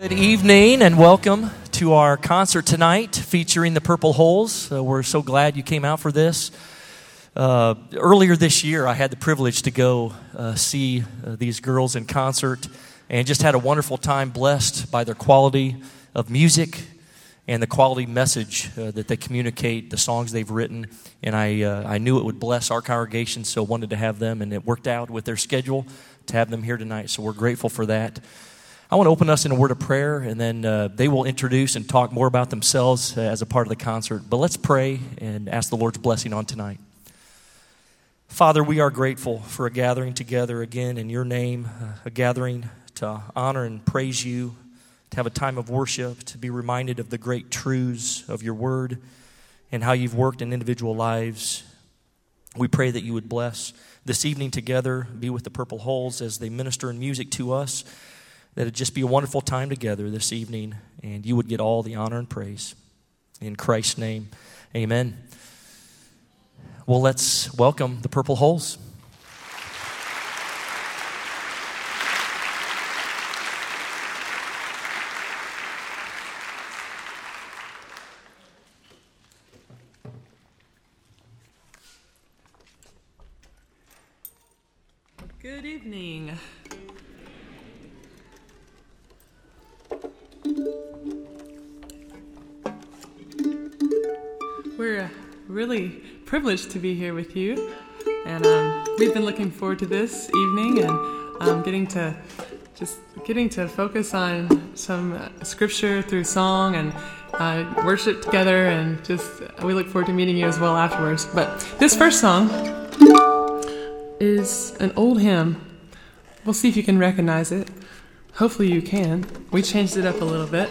Good evening and welcome to our concert tonight featuring the Purple Holes. We're so glad you came out for this. Earlier this year, I had the privilege to go see these girls in concert and just had a wonderful time, blessed by their quality of music and the quality message that they communicate, the songs they've written. And I knew it would bless our congregation, so wanted to have them, and it worked out with their schedule to have them here tonight, so we're grateful for that. I want to open us in a word of prayer, and then they will introduce and talk more about themselves as a part of the concert. But let's pray and ask the Lord's blessing on tonight. Father, we are grateful for a gathering together again in your name, a gathering to honor and praise you, to have a time of worship, to be reminded of the great truths of your word and how you've worked in individual lives. We pray that you would bless this evening together, be with the Purple Holes as they minister in music to us, that it'd just be a wonderful time together this evening, and you would get all the honor and praise. In Christ's name, amen. Well, let's welcome the Purple Holes. Good evening. We're really privileged to be here with you, and we've been looking forward to this evening and getting to focus on some scripture through song and worship together, and we look forward to meeting you as well afterwards. But this first song is an old hymn. We'll see if you can recognize it. Hopefully you can. We changed it up a little bit.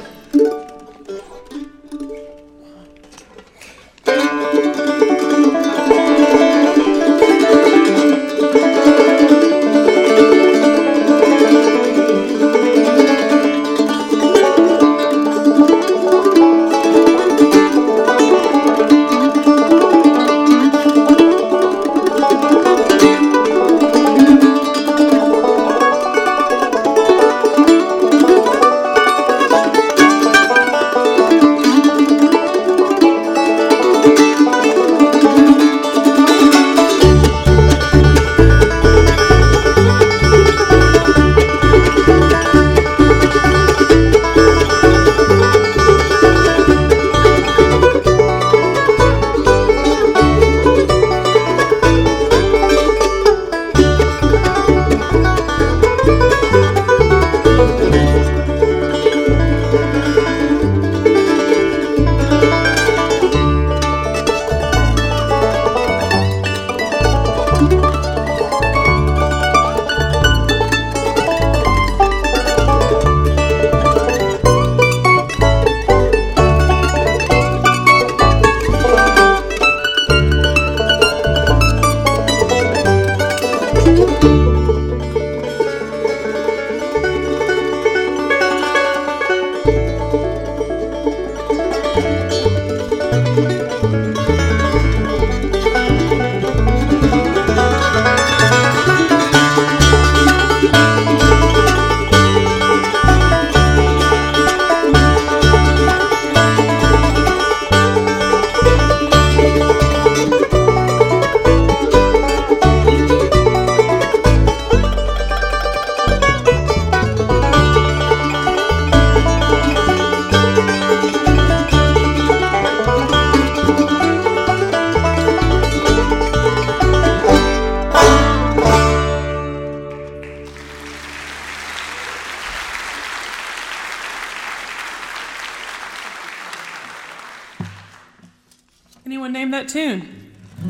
Anyone name that tune?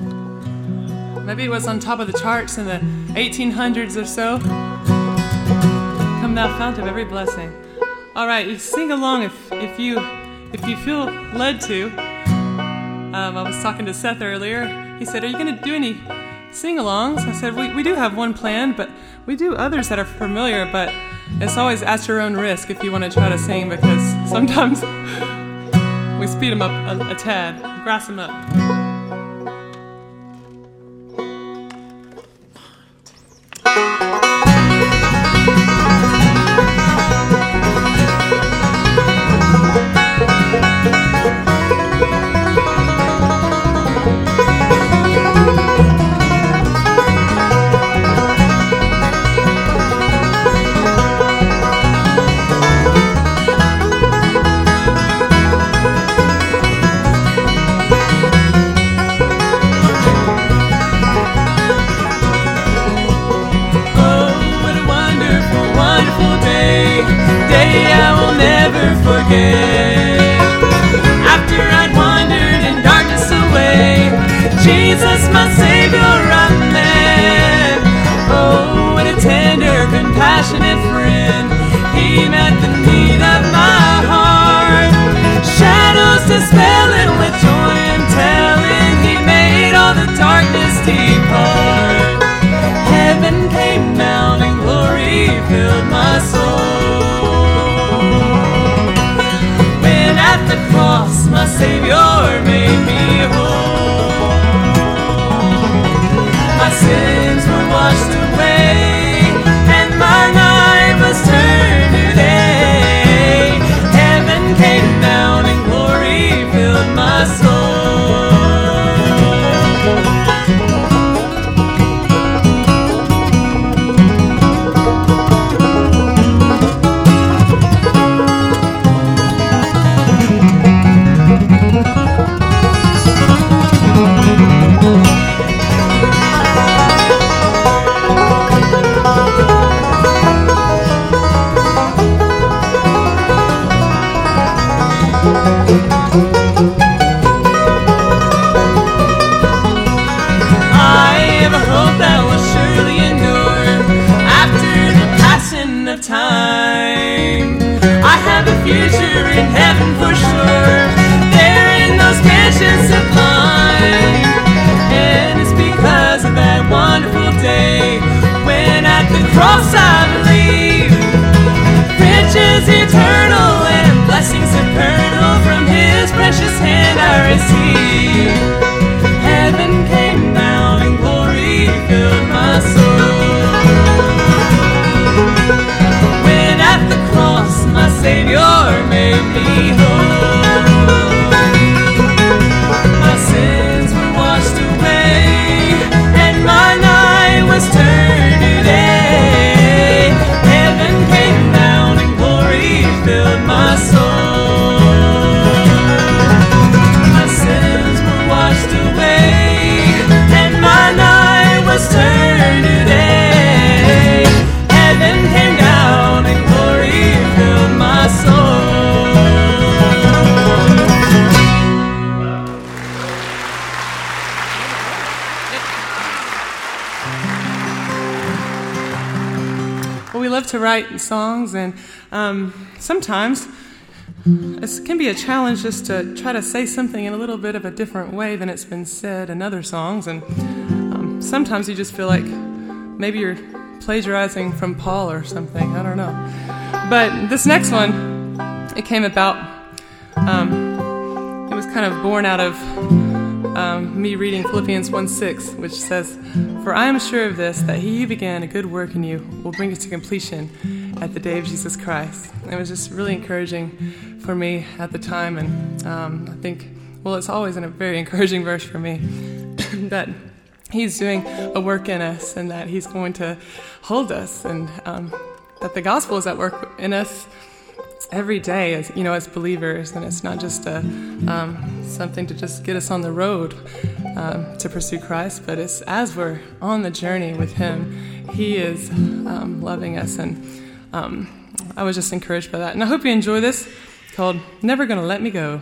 Maybe it was on top of the charts in the 1800s or so. Come thou fount of every blessing. All right, you sing along if you feel led to. I was talking to Seth earlier. He said, "Are you going to do any sing-alongs?" I said, we do have one planned, but we do others that are familiar, but it's always at your own risk if you want to try to sing, because sometimes we speed them up a tad, grass them up. Savior made me whole. My sins were washed away, and my life was turned today. Heaven came down and glory filled my soul. Time. I have a future in heaven for sure. There in those mansions sublime, and it's because of that wonderful day when at the cross I believe riches eternal and blessings supernal from His precious hand I receive. Heaven came down and glory filled my soul. My Savior made me whole. My sins were washed away, and my night was turned today. Heaven came down and glory filled my soul. My sins were washed away, and my night was turned today. Heaven came down and glory filled my soul. Well, we love to write songs, and sometimes it can be a challenge just to try to say something in a little bit of a different way than it's been said in other songs, and sometimes you just feel like maybe you're plagiarizing from Paul or something. I don't know. But this next one, it came about, it was kind of born out of me reading Philippians 1:6, which says, "For I am sure of this, that He who began a good work in you will bring it to completion at the day of Jesus Christ." And it was just really encouraging for me at the time, and I think, well, it's always a very encouraging verse for me, that He's doing a work in us, and that He's going to hold us, and that the gospel is at work in us every day, as as believers, and it's not just something to just get us on the road to pursue Christ, but it's as we're on the journey with Him, He is loving us, and I was just encouraged by that, and I hope you enjoy this. It's called "Never Gonna Let Me Go."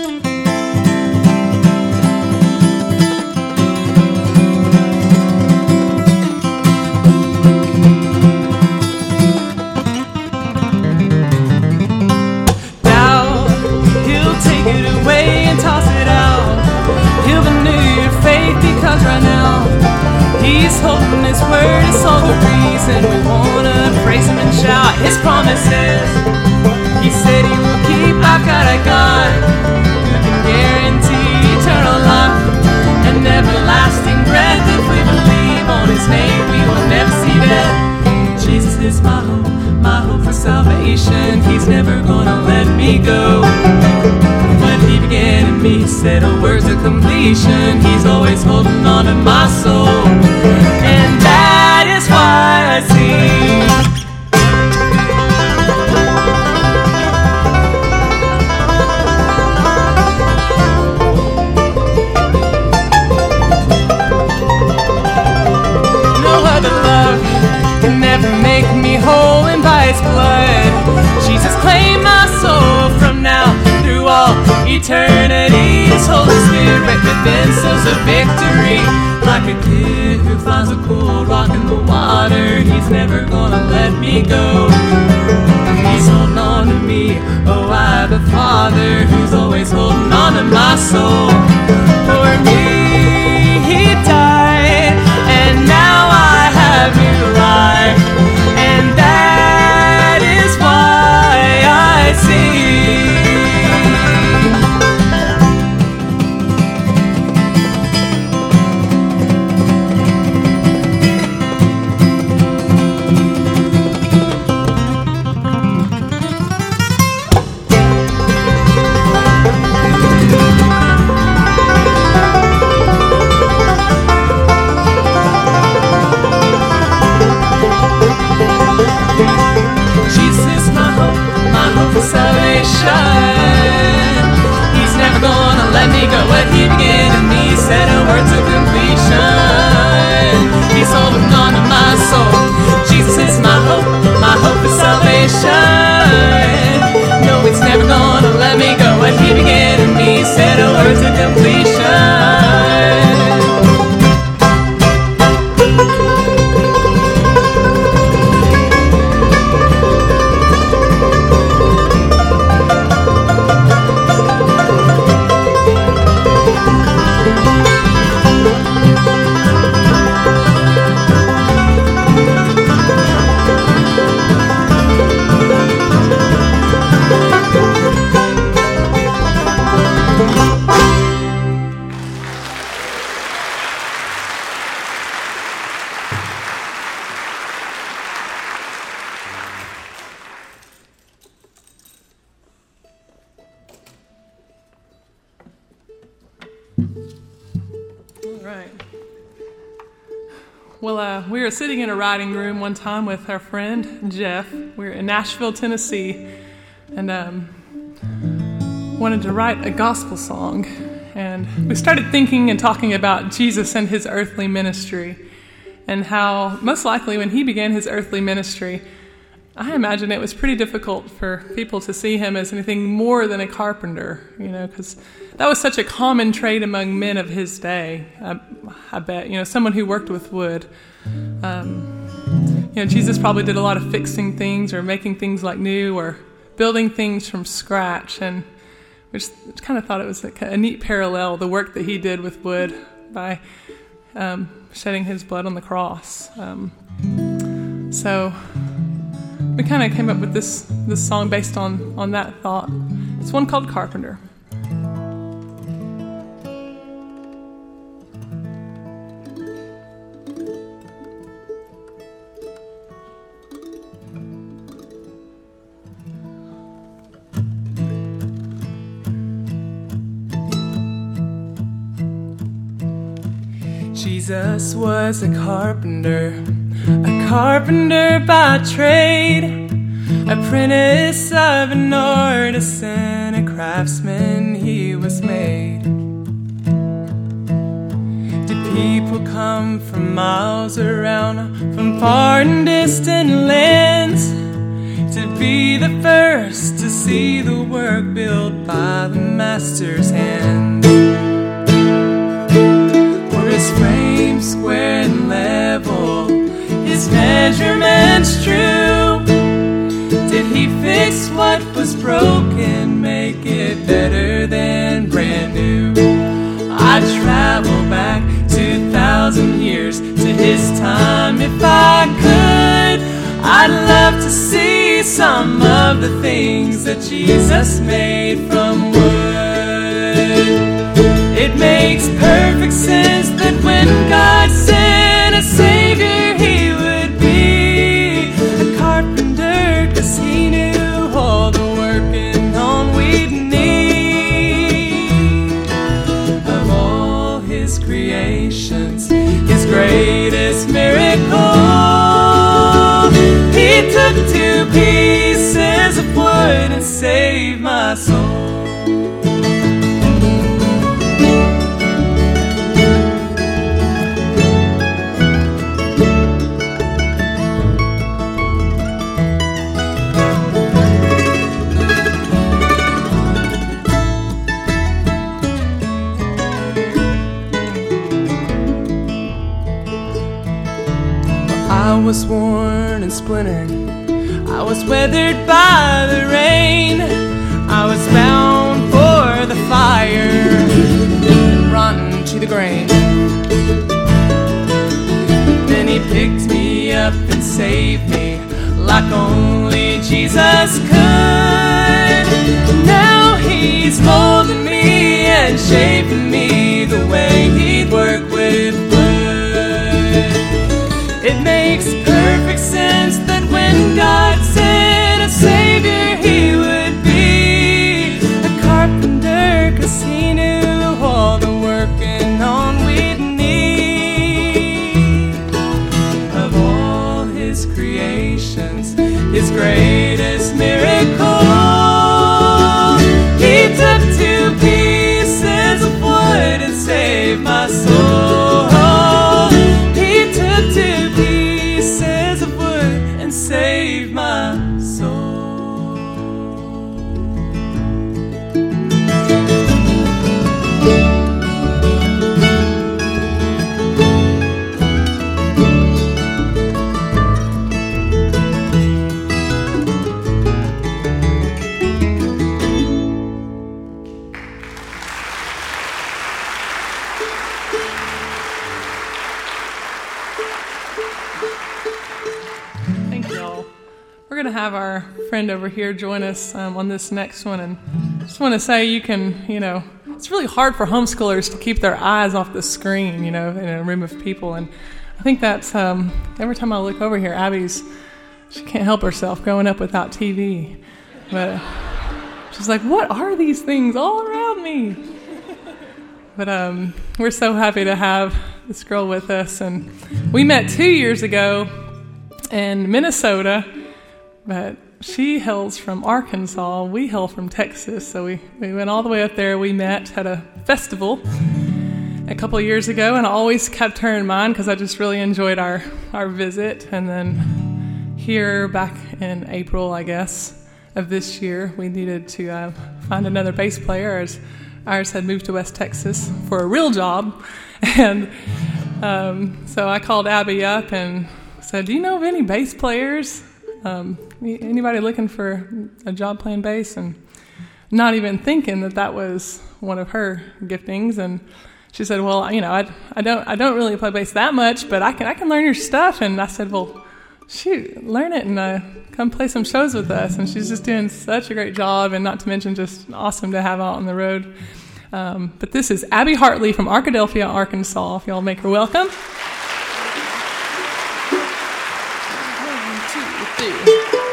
Because right now He's holding His word, it's all the reason we wanna praise Him and shout His promises. He said He will keep. I've got a God who can guarantee eternal life and everlasting breath. If we believe on His name, we will never see death. Jesus is my hope for salvation. He's never gonna let me go. When He began in me, said a word to completion. He's always holding on to my soul, and that is why I sing. No other love can never make me whole, and by His blood, Jesus claimed my soul from now through all eternity. His Holy Spirit within sows a victory, like a kid who finds a cool rock in the water. He's never gonna let me go. He's holding on to me. Oh, I have a Father who's always holding on to my soul. For me, He died, and now I have new life, and that is why I sing. forward to completion. Well, we were sitting in a writing room one time with our friend Jeff. We were in Nashville, Tennessee, and wanted to write a gospel song. And we started thinking and talking about Jesus and his earthly ministry, and how most likely when he began his earthly ministry, I imagine it was pretty difficult for people to see him as anything more than a carpenter, because that was such a common trait among men of his day. I bet, someone who worked with wood. Jesus probably did a lot of fixing things or making things like new or building things from scratch, and we just kind of thought it was a neat parallel, the work that he did with wood by shedding his blood on the cross. So we kind of came up with this song based on that thought. It's one called Carpenter. Jesus was a carpenter by trade, apprentice of an artisan, a craftsman he was made. Did people come from miles around, from far and distant lands, to be the first to see the work built by the master's hand? His frame square and level, his measurements true. Did he fix what was broken, make it better than brand new? I'd travel back 2,000 years to his time if I could. I'd love to see some of the things that Jesus made from wood. It makes perfect sense that when God sent a Savior, he would be a carpenter, 'cause he knew all the working on we'd need. Of all his creations, his greatest miracle, he took 2 pieces of wood and saved my soul. I was worn and splintered, I was weathered by the rain, I was bound for the fire and rotten to the grain. Then he picked me up and saved me like only Jesus could. Now he's molding me and shaping me the way he'd work with wood. It makes perfect sense that when God sent a Savior, he would be a carpenter, 'cause he knew all the working on we'd need. Of all his creations, his greatest miracle, he took 2 pieces of wood to have our friend over here join us on this next one. And I just want to say it's really hard for homeschoolers to keep their eyes off the screen, in a room of people. And I think that's, every time I look over here, she can't help herself growing up without TV. But she's like, what are these things all around me? But we're so happy to have this girl with us. And we met 2 years ago in Minnesota, but she hails from Arkansas. We hail from Texas. So we went all the way up there. We met at a festival a couple of years ago, and I always kept her in mind because I just really enjoyed our visit. And then here back in April, I guess, of this year, we needed to find another bass player as ours had moved to West Texas for a real job. And so I called Abby up and said, do you know of any bass players? Anybody looking for a job playing bass? And not even thinking that was one of her giftings. And she said, well, I don't really play bass that much, but I can learn your stuff. And I said, well, shoot, learn it and come play some shows with us. And she's just doing such a great job, and not to mention just awesome to have out on the road. But this is Abby Hartley from Arkadelphia, Arkansas. If y'all make her welcome. 1, 2, 3.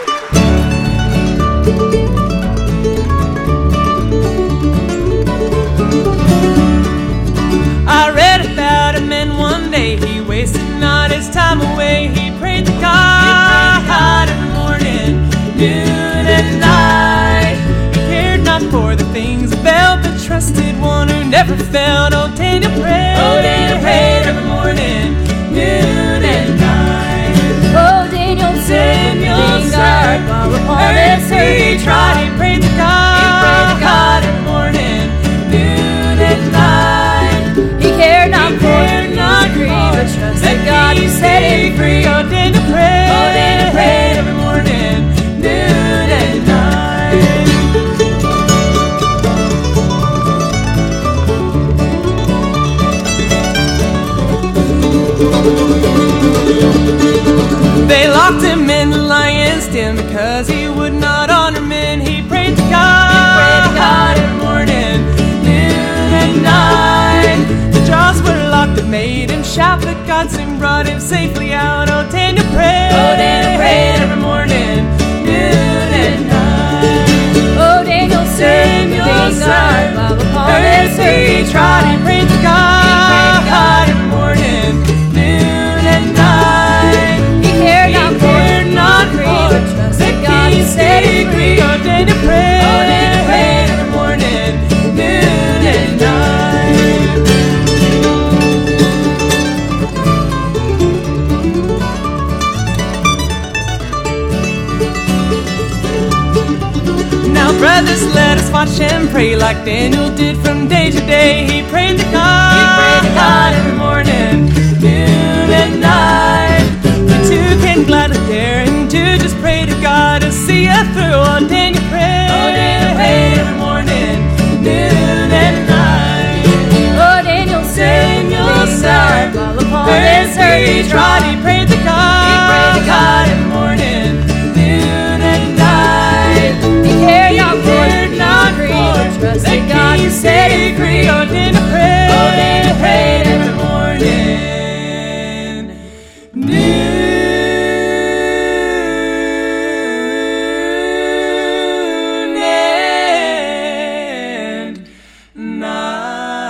I read about a man one day, he wasted not his time away. He prayed to God every morning, noon and night. He cared not for the things about, but trusted one who never failed. Oh, Daniel prayed every morning, noon and night. Oh, Daniel served while upon his he tried. He prayed to God every morning, noon and night. He cared not for the degree, but trusted God who set him free. Oh, Daniel prayed every morning, noon and night. They locked him in the lion's den because he would not honor men. He prayed to God every morning, noon and night. The jaws were locked that made him shout, but God soon brought him safely out. Oh, Daniel prayed every morning, noon and night. Oh, Daniel served while upon his he tried. He prayed to God every morning, noon and night. He cared not for the degree, but trusted God who set him free. Oh, Daniel prayed every morning, noon and night. Now, brothers, let us watch and pray like Daniel did from day to day. He prayed to God every morning, noon and night. We too can gladly dare him to just pray to God to see us through. Oh, Daniel prayed every morning, noon and night. Oh, Daniel served while upon his he tried. He prayed to God every morning, noon and night. He cared not for the degree, but trusted God who set him free. Oh, Daniel prayed every morning, noon and night.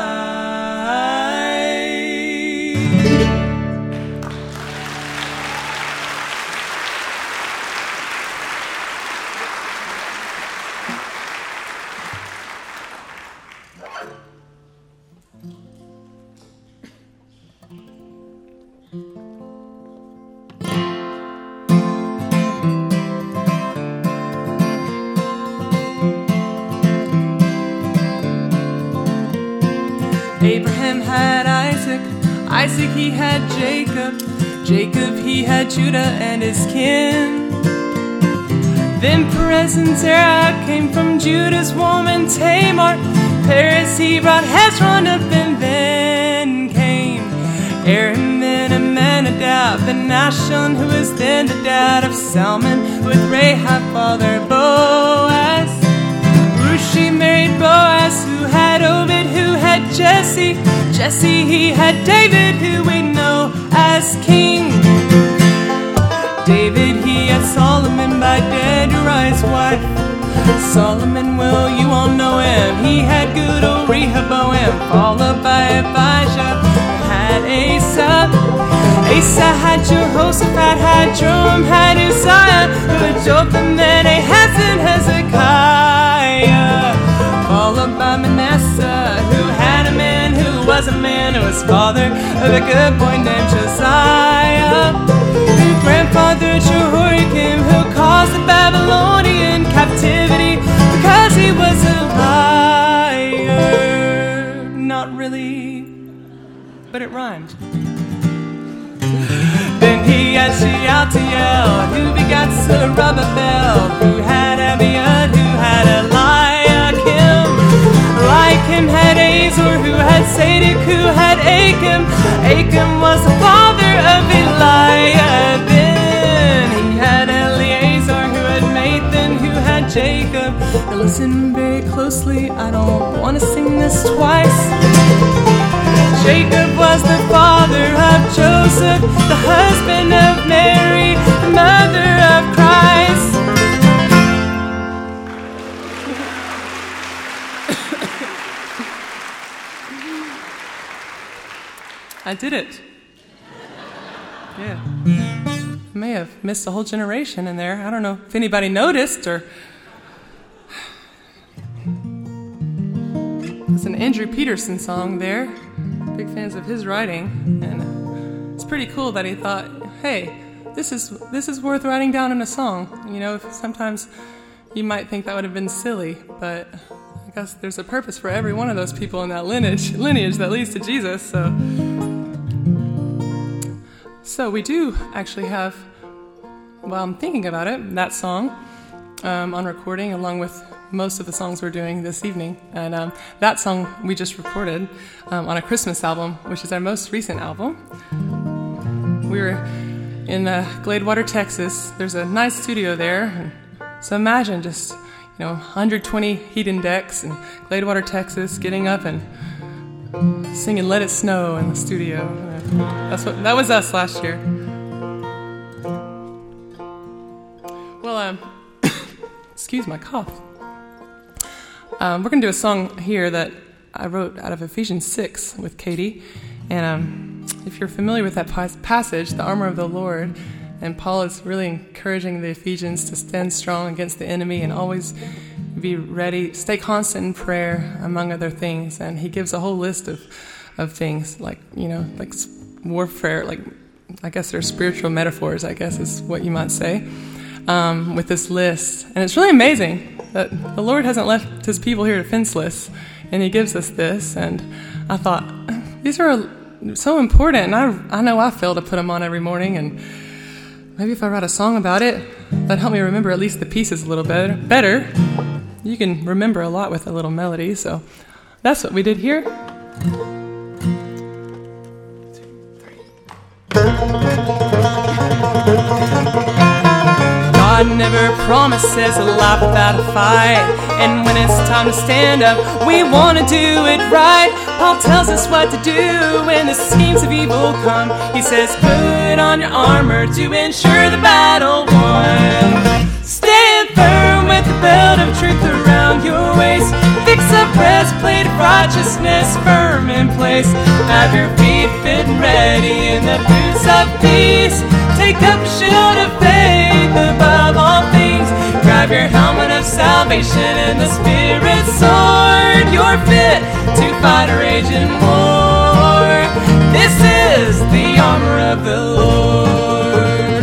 Abraham had Isaac, Isaac he had Jacob, Jacob he had Judah and his kin. Then Perez and Zerah came from Judah's woman Tamar. Perez he brought Hezron up, and then came Aram and Amminadab Abinadab, and Nahshon, who is then the dad of Salmon, with Rahab father Boaz. Rushi married Boaz, who had Obed, who had Jesse. Jesse, he had David, who we know as king. David, he had Solomon by dead Uriah's wife. Solomon, well, you all know him. He had good old Rehoboam, followed by Abijah, who had Asa. Asa had Jehoshaphat, had Joram, had Uzziah, who had Jotham, then Ahaz and Hezekiah, followed by Manasseh, who had a man who was a man, who was father of a good boy named Josiah, who grandfather Jehoiakim, who caused the Babylonian captivity because he was a liar. Not really, but it rhymed. Then he had Shealtiel, who begot Zerubbabel, who had Abiud, who had Eliakim. Eliakim had Azor, who had Zadok, who had Achim. Achim was the father of Eliab. Then he had Eleazar, who had Mathan, who had Jacob. Now listen very closely, I don't want to sing this twice. Jacob was the father of Joseph, the husband of Mary, the mother of Christ. I did it. Yeah. I may have missed a whole generation in there. I don't know if anybody noticed or... It's an Andrew Peterson song there. Big fans of his writing, and it's pretty cool that he thought, hey, this is worth writing down in a song. You know, sometimes you might think that would have been silly, but I guess there's a purpose for every one of those people in that lineage that leads to Jesus. So we do actually have, while I'm thinking about it, that song on recording along with most of the songs we're doing this evening. And that song we just recorded on a Christmas album, which is our most recent album. We were in Gladewater, Texas. There's a nice studio there. So imagine just, 120 heating decks in Gladewater, Texas, getting up and singing Let It Snow in the studio. That was us last year. Well, excuse my cough. We're going to do a song here that I wrote out of Ephesians 6 with Katie. And if you're familiar with that passage, the armor of the Lord, and Paul is really encouraging the Ephesians to stand strong against the enemy and always be ready, stay constant in prayer, among other things. And he gives a whole list of things like warfare, like I guess they're spiritual metaphors, I guess is what you might say, with this list. And it's really amazing that the Lord hasn't left his people here defenseless, and he gives us this. And I thought, these are so important, and I know I fail to put them on every morning, and maybe if I write a song about it, that'd help me remember at least the pieces a little better. You can remember a lot with a little melody, so that's what we did here. 2, 3. God never promises a life without a fight, and when it's time to stand up, we want to do it right. Paul tells us what to do when the schemes of evil come. He says, put on your armor to ensure the battle won. Stand firm with the belt of truth around your waist. Fix a breastplate of righteousness firm in place. Have your feet fit and ready in the boots of peace. Take up a shield of faith above all things. Grab your helmet of salvation and the Spirit's sword. You're fit to fight a raging war. This is the armor of the Lord.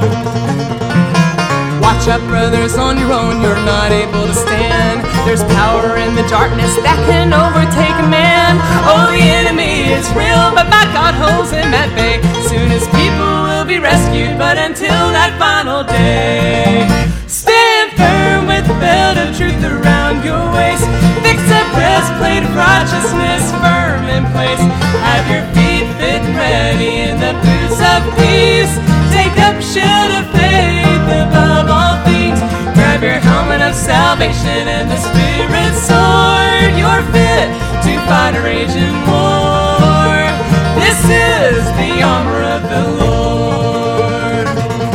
Watch out, brothers, on your own you're not able to stand. There's power in the darkness that can overtake a man. Oh, the enemy is real, but my God holds him at bay. Soon his people will be rescued, but until that final day, stand firm with the belt of truth around your waist. Fix a breastplate of righteousness firm in place. Have your feet fit and ready in the boots of peace. Take up a shield of faith above all things. Grab your helmet of salvation and the Spirit's sword. You're fit to fight a raging war. This is the armor of the Lord.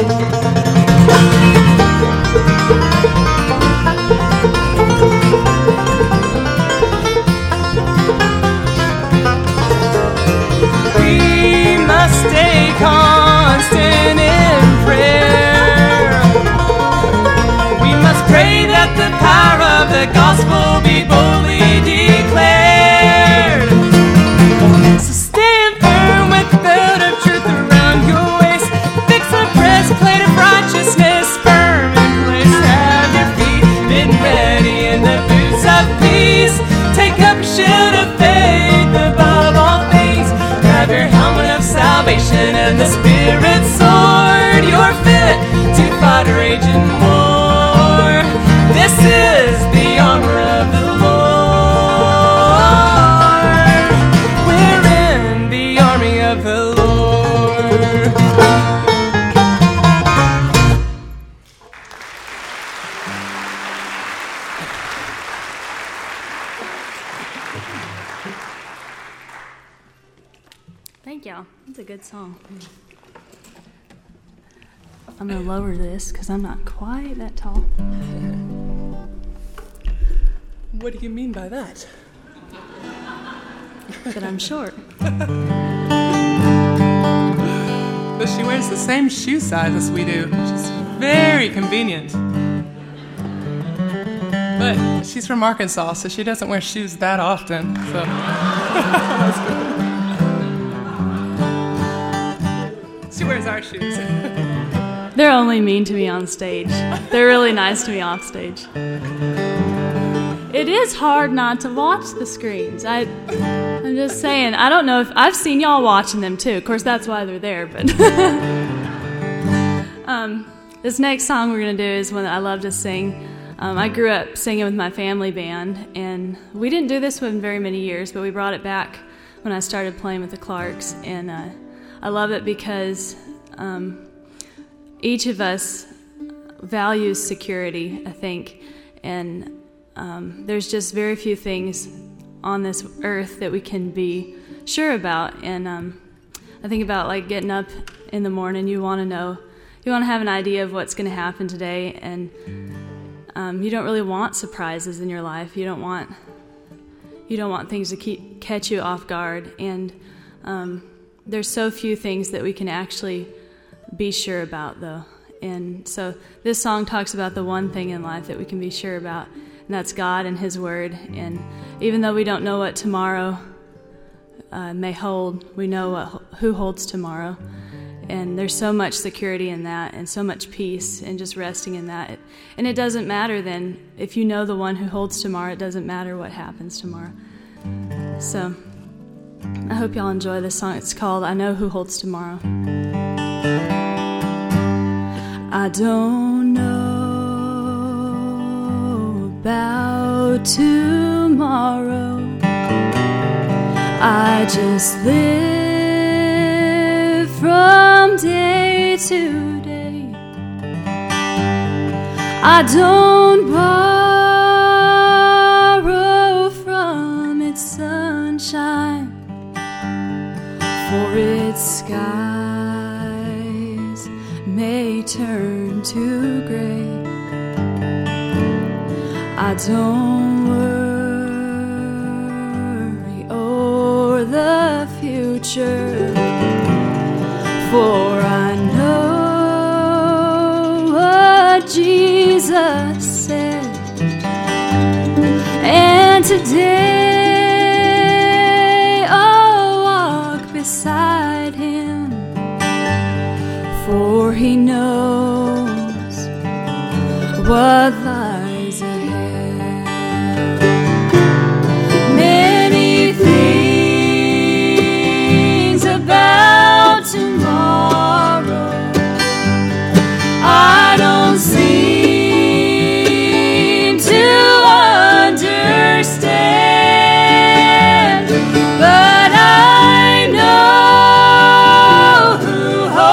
We must stay constant in prayer. We must pray that the power of the gospel be boldly declared. So stand firm with the belt of truth around your waist. Fix the breastplate of righteousness firm in place. Have your feet bitten ready in the boots of peace. Take up a shield of faith above all things. Grab your helmet of salvation and the Spirit's sword. You're fit to fight a raging war. This is the armor of the Lord. We're in the army of the Lord. Thank y'all. That's a good song. I'm going to lower this because I'm not quite that tall. What do you mean by that? But I'm short. But she wears the same shoe size as we do, which is very convenient. But she's from Arkansas, so she doesn't wear shoes that often. So she wears our shoes. They're only mean to me on stage. They're really nice to me off stage. It is hard not to watch the screens. I'm just saying, I don't know if I've seen y'all watching them too. Of course, that's why they're there. But this next song we're going to do is one that I love to sing. I grew up singing with my family band, and we didn't do this one very many years, but we brought it back when I started playing with the Clarks. And I love it because each of us values security, I think, and there's just very few things on this earth that we can be sure about. And I think about like getting up in the morning, you want to have an idea of what's going to happen today, and you don't really want surprises in your life. You don't want things to catch you off guard, and there's so few things that we can actually be sure about, though. And so this song talks about the one thing in life that we can be sure about, and that's God and His Word. And even though we don't know what tomorrow may hold, we know who holds tomorrow. And there's so much security in that, and so much peace, and just resting in that. And it doesn't matter then, if you know the one who holds tomorrow, it doesn't matter what happens tomorrow. So I hope y'all enjoy this song. It's called I Know Who Holds Tomorrow. I don't know about tomorrow. I just live from day to day. I don't borrow from its sunshine, for its skies may turn to gray. I don't worry o'er the future, for I know what Jesus said. And today I'll walk beside Him, for He knows what lies ahead. Many things about tomorrow I don't seem to understand, but I know who holds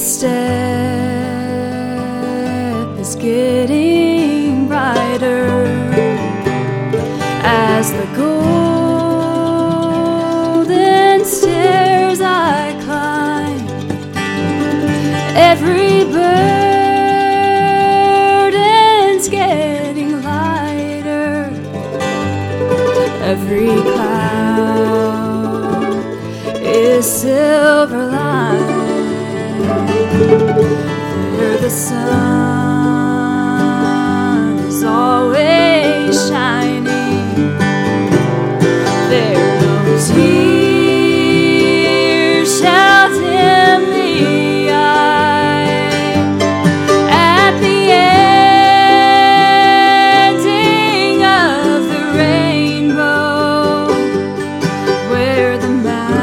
step is getting brighter as the golden stairs I climb. Every burden's getting lighter, every cloud is silver lined. There the sun is always shining. There no tears shall dim the eye. At the ending of the rainbow, where the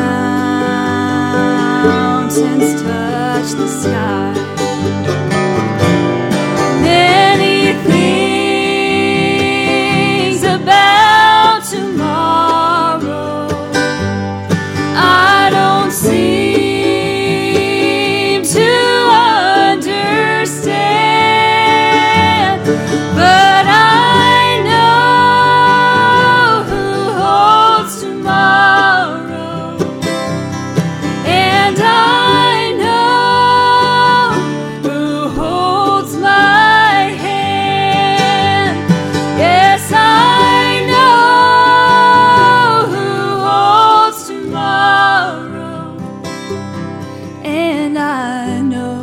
mountains touch the sky. Many things about tomorrow I don't seem to understand, but I know who holds tomorrow, and I know who holds my hand. Yes, I know who holds tomorrow, and I know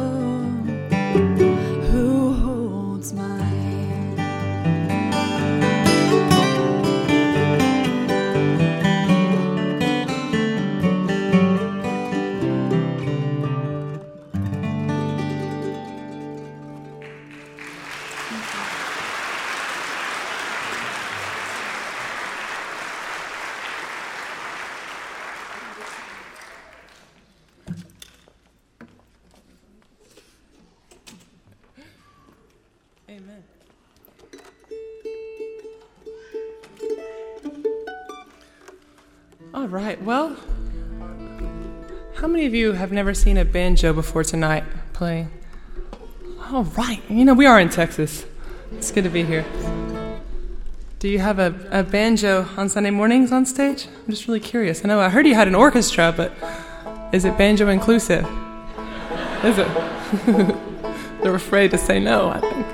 who holds my hand. Amen. All right, well, how many of you have never seen a banjo before tonight playing? All right, we are in Texas. It's good to be here. Do you have a banjo on Sunday mornings on stage? I'm just really curious. I heard you had an orchestra, but is it banjo inclusive? Is it? They're afraid to say no, I think.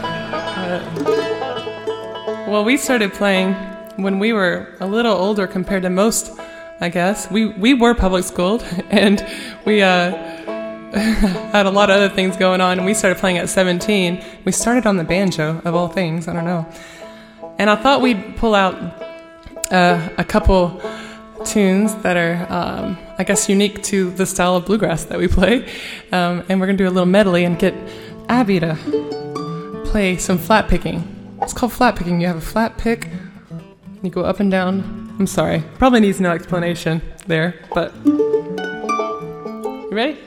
Well, we started playing when we were a little older compared to most, I guess. We were public schooled, and we had a lot of other things going on, and we started playing at 17. We started on the banjo, of all things, I don't know. And I thought we'd pull out a couple tunes that are, I guess, unique to the style of bluegrass that we play. And we're going to do a little medley and get Abby to play some flat picking. It's called flat picking. You have a flat pick, you go up and down. I'm sorry, probably needs no explanation there, but you ready?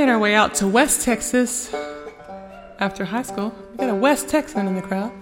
made our way out to West Texas after high school. We got a West Texan in the crowd.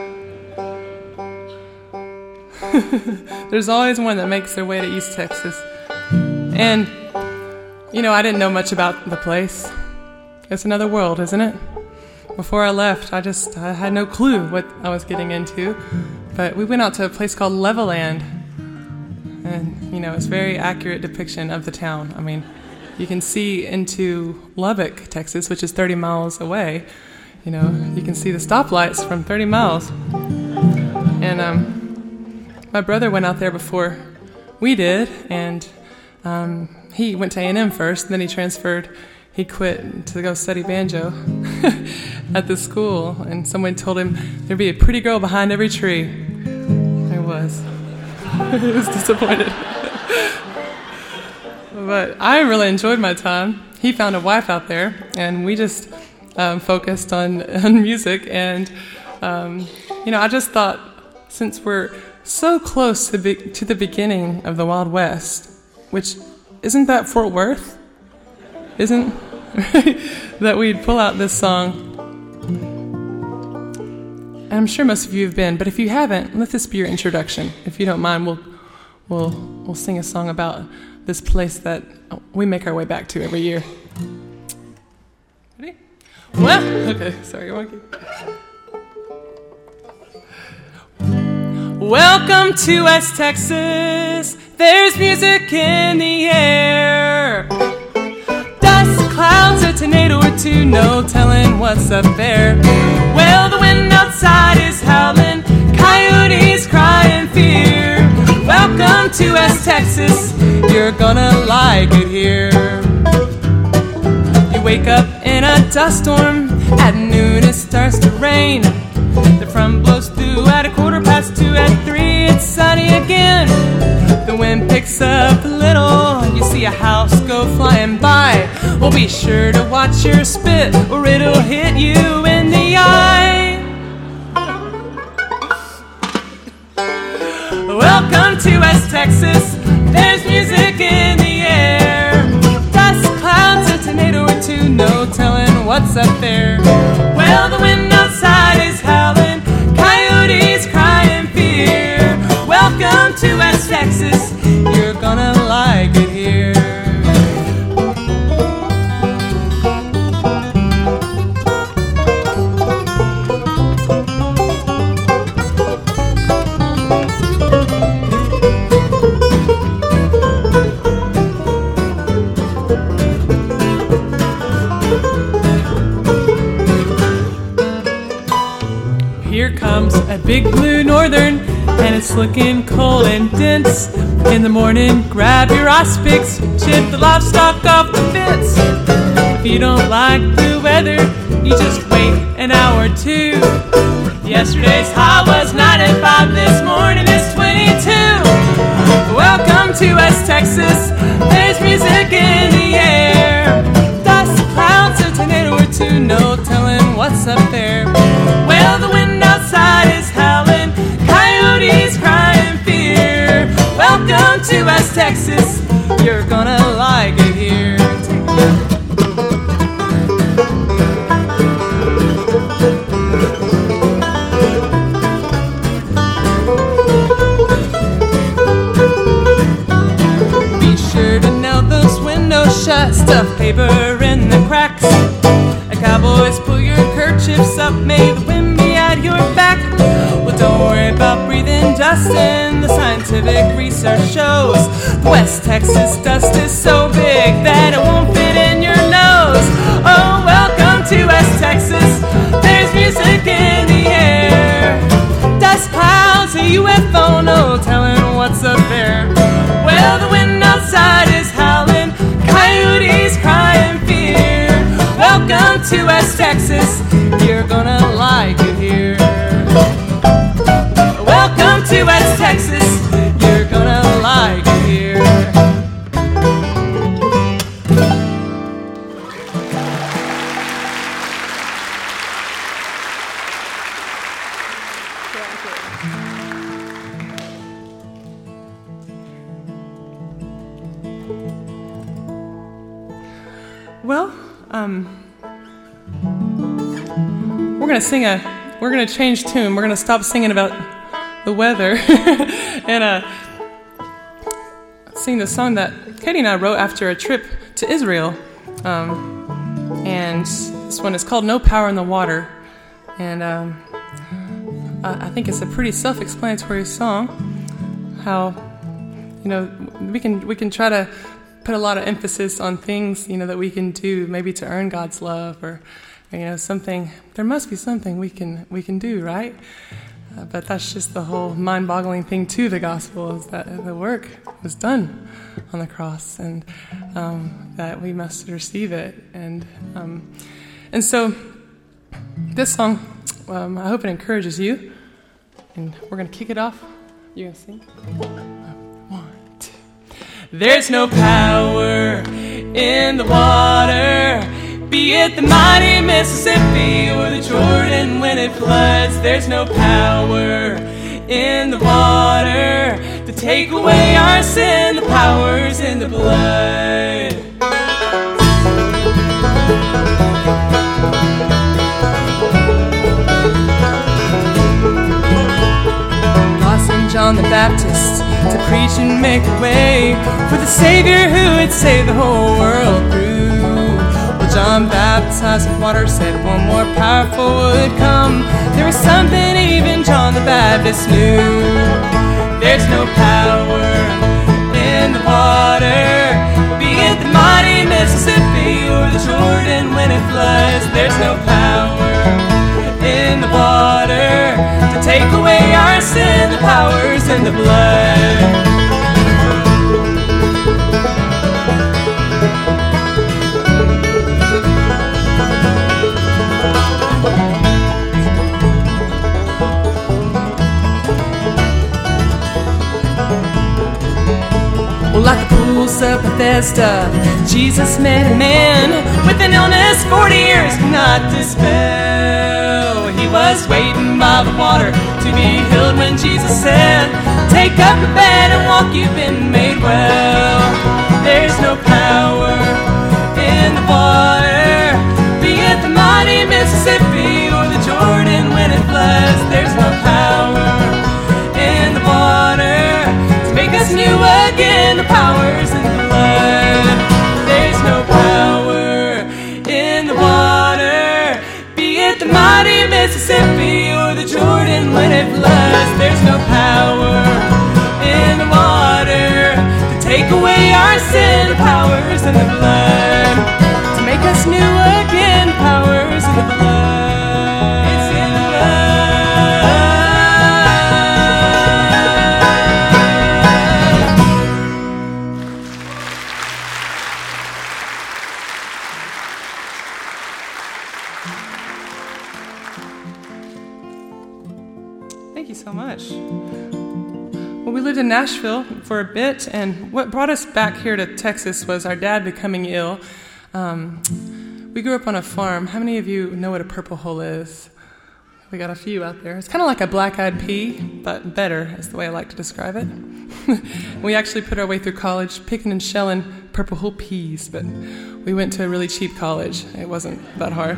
There's always one that makes their way to East Texas. And, I didn't know much about the place. It's another world, isn't it? Before I left, I had no clue what I was getting into. But we went out to a place called Levelland. And, it's a very accurate depiction of the town. I mean, you can see into Lubbock, Texas, which is 30 miles away. You can see the stoplights from 30 miles. And my brother went out there before we did, and he went to A&M first, and then he quit to go study banjo at the school, and someone told him there'd be a pretty girl behind every tree. There was. He was disappointed. But I really enjoyed my time. He found a wife out there, and we just focused on music. And, I just thought, since we're so close to the beginning of the Wild West, which isn't that Fort Worth? Isn't that we'd pull out this song. And I'm sure most of you have been, but if you haven't, let this be your introduction. If you don't mind, we'll sing a song about this place that we make our way back to every year. Ready? Well, okay, sorry, you want to keep... Welcome to West Texas. There's music in the air. Dust, clouds, a tornado or two, no telling what's up there. Well, the wind outside is howling, coyotes cry in fear. Welcome to West Texas, you're gonna like it here. You wake up in a dust storm, at noon it starts to rain. The front blows through at 2:15, at 3 it's sunny again. The wind picks up a little, you see a house go flying by. Well, be sure to watch your spit or it'll hit you in the eye. Welcome to West Texas, there's music in the air. Dust, clouds, a tornado or two, no telling what's up there. Well, the wind outside is howling, coyotes cry in fear. Welcome to West Texas, you're gonna like it here. Here comes a big blue northern, and it's looking cold and dense. In the morning, grab your ice picks, chip the livestock off the fence. If you don't like the weather, you just wait an hour or two. Yesterday's high was 95, this morning is 22. Welcome to West Texas, there's music in the air. Dust, clouds, a tornado or two, no telling what's up there. Well, the wind outside is howling, coyotes cry in fear. Welcome to West Texas, you're gonna like it here. Be sure to nail those windows shut, stuff paper in the cracks. Cowboys, pull your kerchiefs up, may the wind be at your back. Well, don't worry about breathing dust in, the scientific research shows West Texas dust is so big that it won't fit in your nose. Oh, welcome to West Texas, there's music in the air. Dust clouds, a UFO, no telling what's up there. Well, the wind outside is howling, coyotes cry in fear. Welcome to West Texas, you're gonna like it here. Welcome to West Texas, you're gonna like it here. Well, we're gonna change tune. We're gonna stop singing about the weather and sing the song that Katie and I wrote after a trip to Israel. And this one is called "No Power in the Water," and I think it's a pretty self-explanatory song. How we can try to put a lot of emphasis on things that we can do maybe to earn God's love, or something. There must be something we can do, right? But that's just the whole mind-boggling thing to the gospel, is that the work was done on the cross, and that we must receive it. And so this song, I hope it encourages you. And we're going to kick it off. You going to sing? 1, 2. There's no power in the water, be it the mighty Mississippi or the Jordan when it floods. There's no power in the water to take away our sin. The power's in the blood. God sent John the Baptist to preach and make a way for the Savior who would save the whole world through. John baptized with water, said one more powerful would come. There was something even John the Baptist knew. There's no power in the water, be it the mighty Mississippi or the Jordan when it floods. There's no power in the water to take away our sin. The power's in the blood. Like the pools of Bethesda, Jesus met a man with an illness 40 years could not dispel. He was waiting by the water to be healed when Jesus said, take up your bed and walk, you've been made well. There's no power in the water, be it the mighty Mississippi or the Jordan when it floods. There's no power in the water to make us new again. The power's in the blood. There's no power in the water, be it the mighty Mississippi or the Jordan when it floods. There's no power in the water to take away our sin. The power's in the blood to make us new again. The power's in the blood. It's in the blood. Thank you so much. Well, we lived in Nashville for a bit, and what brought us back here to Texas was our dad becoming ill. We grew up on a farm. How many of you know what a purple hull is? We got a few out there. It's kind of like a black-eyed pea, but better is the way I like to describe it. We actually put our way through college picking and shelling purple hull peas, but we went to a really cheap college. It wasn't that hard.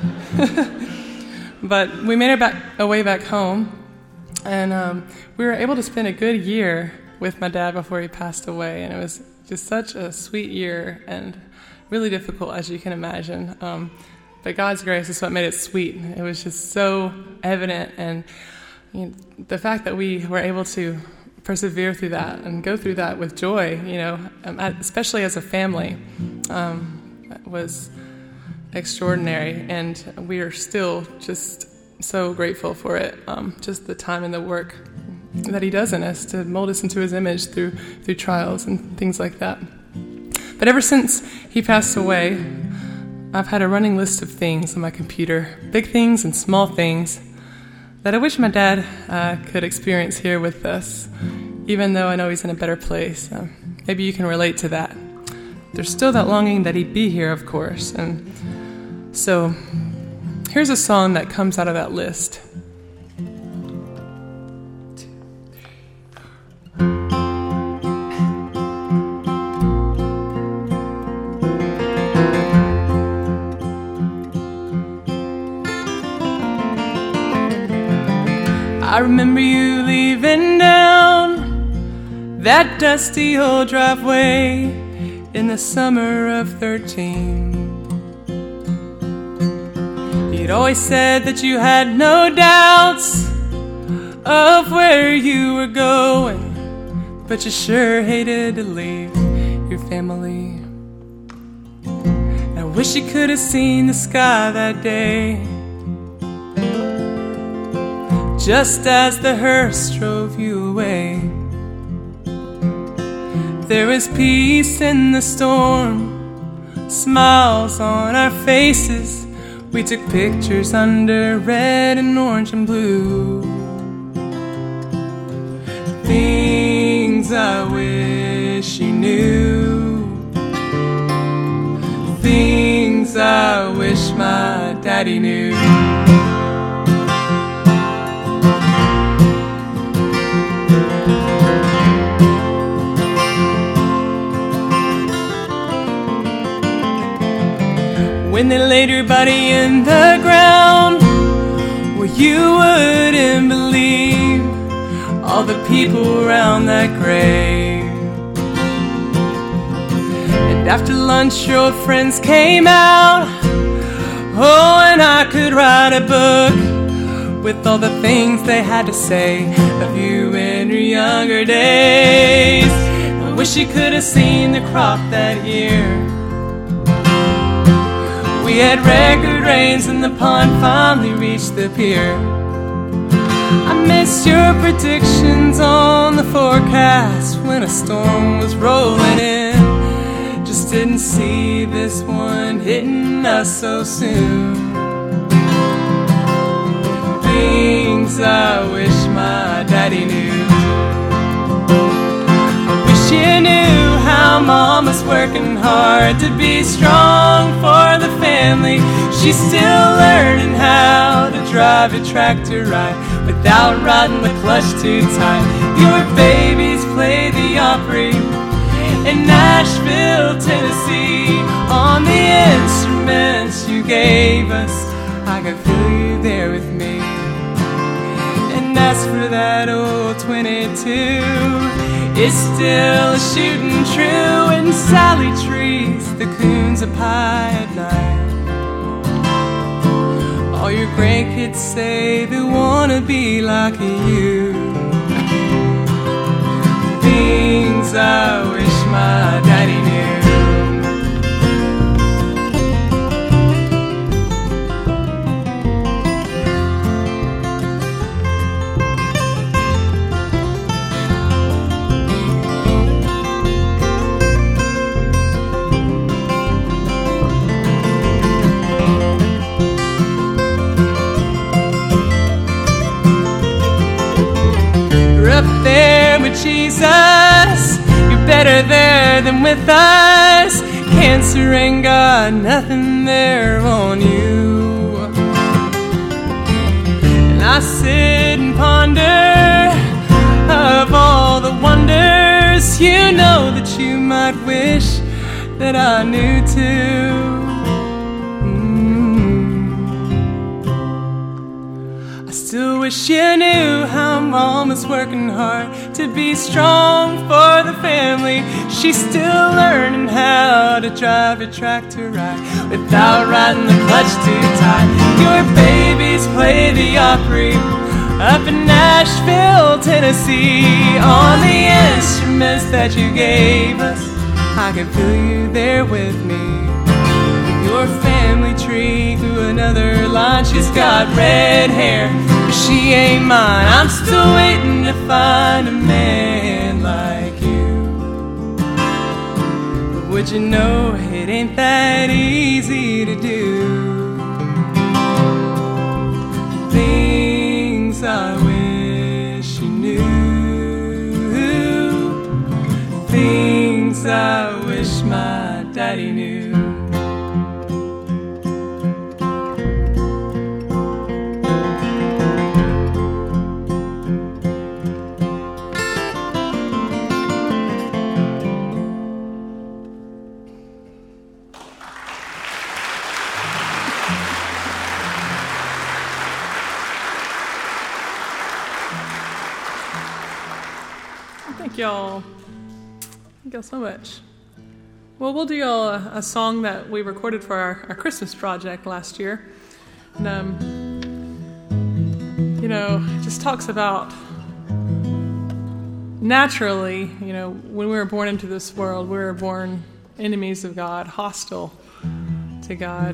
But we made our way back home, and we were able to spend a good year with my dad before he passed away, and it was just such a sweet year and really difficult, as you can imagine. But God's grace is what made it sweet. It was just so evident, and the fact that we were able to persevere through that and go through that with joy, especially as a family, was extraordinary, and we are still just so grateful for it. Just the time and the work that He does in us to mold us into His image through trials and things like that. But ever since He passed away, I've had a running list of things on my computer, big things and small things, that I wish my dad could experience here with us, even though I know he's in a better place. Maybe you can relate to that. There's still that longing that he'd be here, of course. And so here's a song that comes out of that list. I remember you leaving down that dusty old driveway in the summer of 13. You'd always said that you had no doubts of where you were going, but you sure hated to leave your family. And I wish you could have seen the sky that day, just as the hearse drove you away. There was peace in the storm, smiles on our faces. We took pictures under red and orange and blue. Things I wish you knew, things I wish my daddy knew. When they laid your body in the ground, well, you wouldn't believe all the people around that grave. And after lunch your old friends came out, oh, and I could write a book with all the things they had to say of you in your younger days. I wish you could have seen the crop that year. We had record rains and the pond finally reached the pier. I missed your predictions on the forecast when a storm was rolling in. Just didn't see this one hitting us so soon. Things I wish my daddy knew. I wish you knew how Mama's working hard to be strong for the family. She's still learning how to drive a tractor right without riding the clutch too tight. Your babies play the Opry in Nashville, Tennessee, on the instruments you gave us. I could feel you there with me. And as for that old 22, it's still shooting true in Sally trees, the coons up high at night. All your grandkids say they wanna be like you. Things I wish my daddy knew. Up there with Jesus, you're better there than with us. Cancer ain't got nothing there on you. And I sit and ponder of all the wonders you know that you might wish that I knew too. I still wish you knew how Mama's working hard to be strong for the family. She's still learning how to drive a tractor right without riding the clutch too tight. Your babies play the Opry up in Nashville, Tennessee, on the instruments that you gave us. I can feel you there with me. Your family tree through another line. She's got red hair, but she ain't mine. I'm still waiting to find a man like you. But would you know it ain't that easy to do? Things I wish you knew, things I wish my daddy knew. Thank y'all. Thank y'all so much. Well, we'll do y'all a song that we recorded for our Christmas project last year. And, it just talks about naturally, when we were born into this world, we were born enemies of God, hostile to God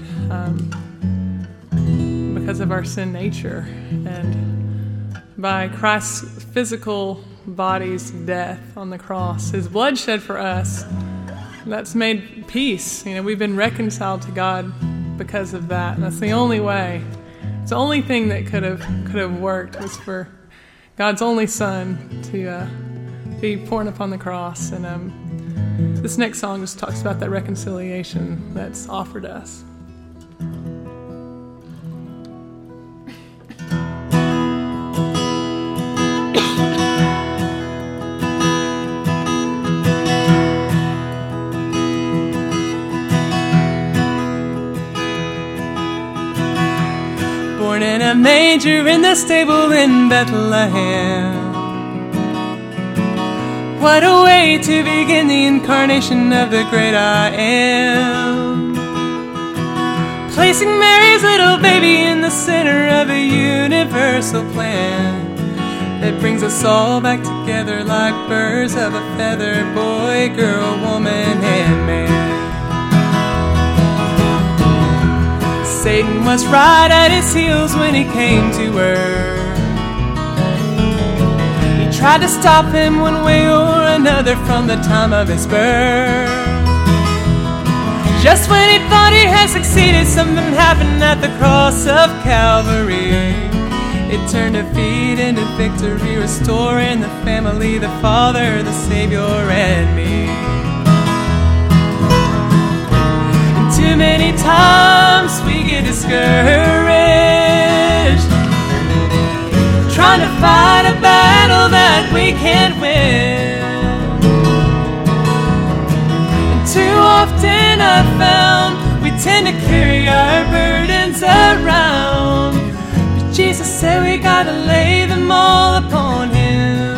because of our sin nature. And by Christ's physical body's death on the cross, his blood shed for us, that's made peace. We've been reconciled to God because of that. And that's the only way. It's the only thing that could have worked was for God's only Son to be born upon the cross. And this next song just talks about that reconciliation that's offered us. Born in a manger in the stable in Bethlehem. What a way to begin the incarnation of the great I Am. Placing Mary's little baby in the center of a universal plan that brings us all back together like birds of a feather, boy, girl, woman, and man. Satan was right at his heels when he came to earth. He tried to stop him one way or another from the time of his birth. Just when he thought he had succeeded, something happened at the cross of Calvary. It turned defeat into victory, restoring the family, the Father, the Savior, and me. Too many times we get discouraged, trying to fight a battle that we can't win. And too often I've found we tend to carry our burdens around, but Jesus said we gotta lay them all upon Him.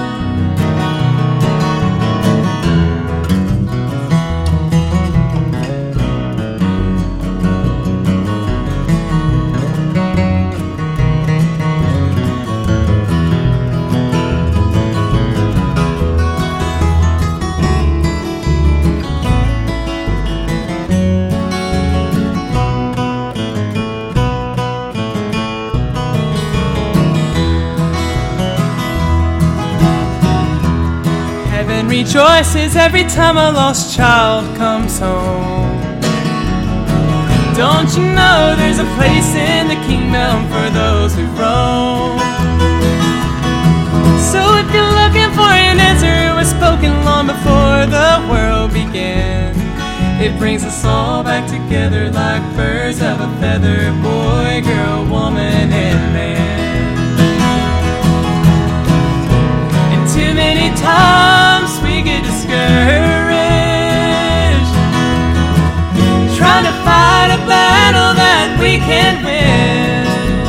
Rejoices every time a lost child comes home. Don't you know there's a place in the kingdom for those who roam? So if you're looking for an answer, it was spoken long before the world began. It brings us all back together like birds of a feather, boy, girl, woman, and man. And too many times we get discouraged, trying to fight a battle that we can't win.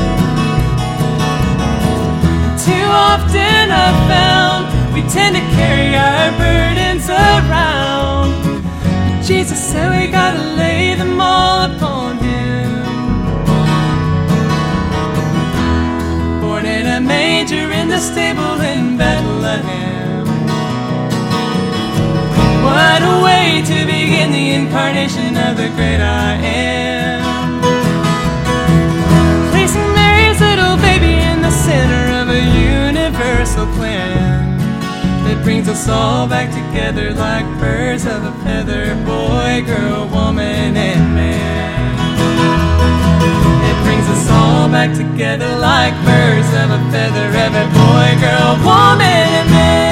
Too often I've found we tend to carry our burdens around, but Jesus said we gotta lay them all upon Him. Born in a manger in the stable in Bethlehem. What a way to begin the incarnation of the great I Am. Placing Mary's little baby in the center of a universal plan that brings us all back together like birds of a feather, boy, girl, woman, and man. It brings us all back together like birds of a feather, every boy, girl, woman, and man.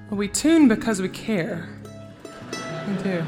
We tune because we care. We do.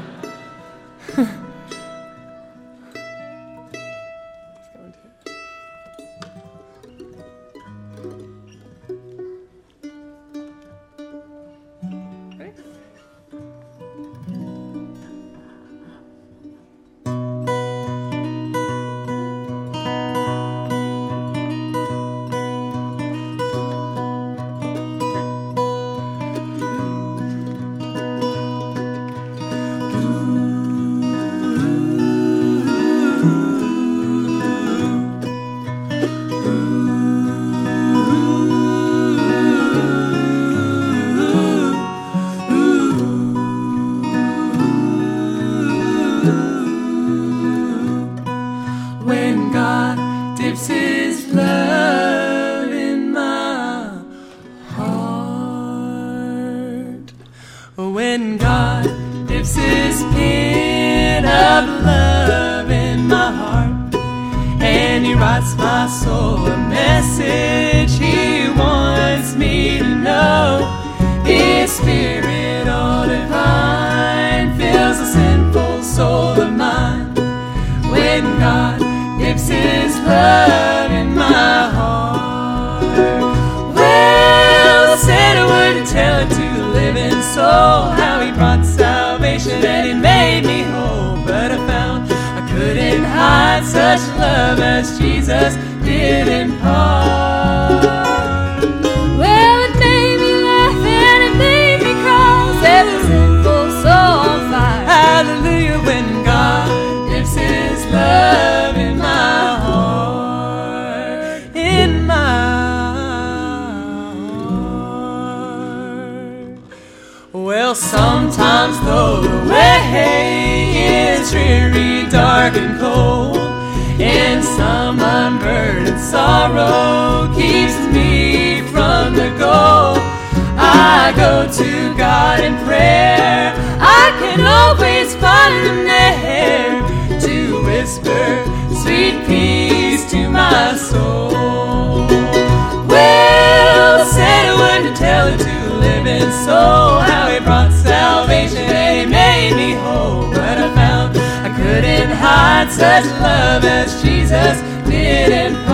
When God dips his pen of love in my heart, and he writes my soul a message he wants me to know. His spirit all divine fills the sinful soul of mine. When God dips his love in my heart, well, I said a word to tell it to the living soul, how he brought salvation and he made me whole. But I found I couldn't hide such love as Jesus did impart. Well, it made me laugh and it made me cry, set the sinful soul on fire. Hallelujah, when God dips his love in my heart, in my heart. Well, sometimes though the way is dreary, dark and cold, and some unburdened sorrow keeps me from the goal, I go to God in prayer. I can always find him there to whisper sweet peace to my soul. Well, I said a word to tell it to a living soul, how he brought salvation and he made me whole. But I found I couldn't hide such love as Jesus did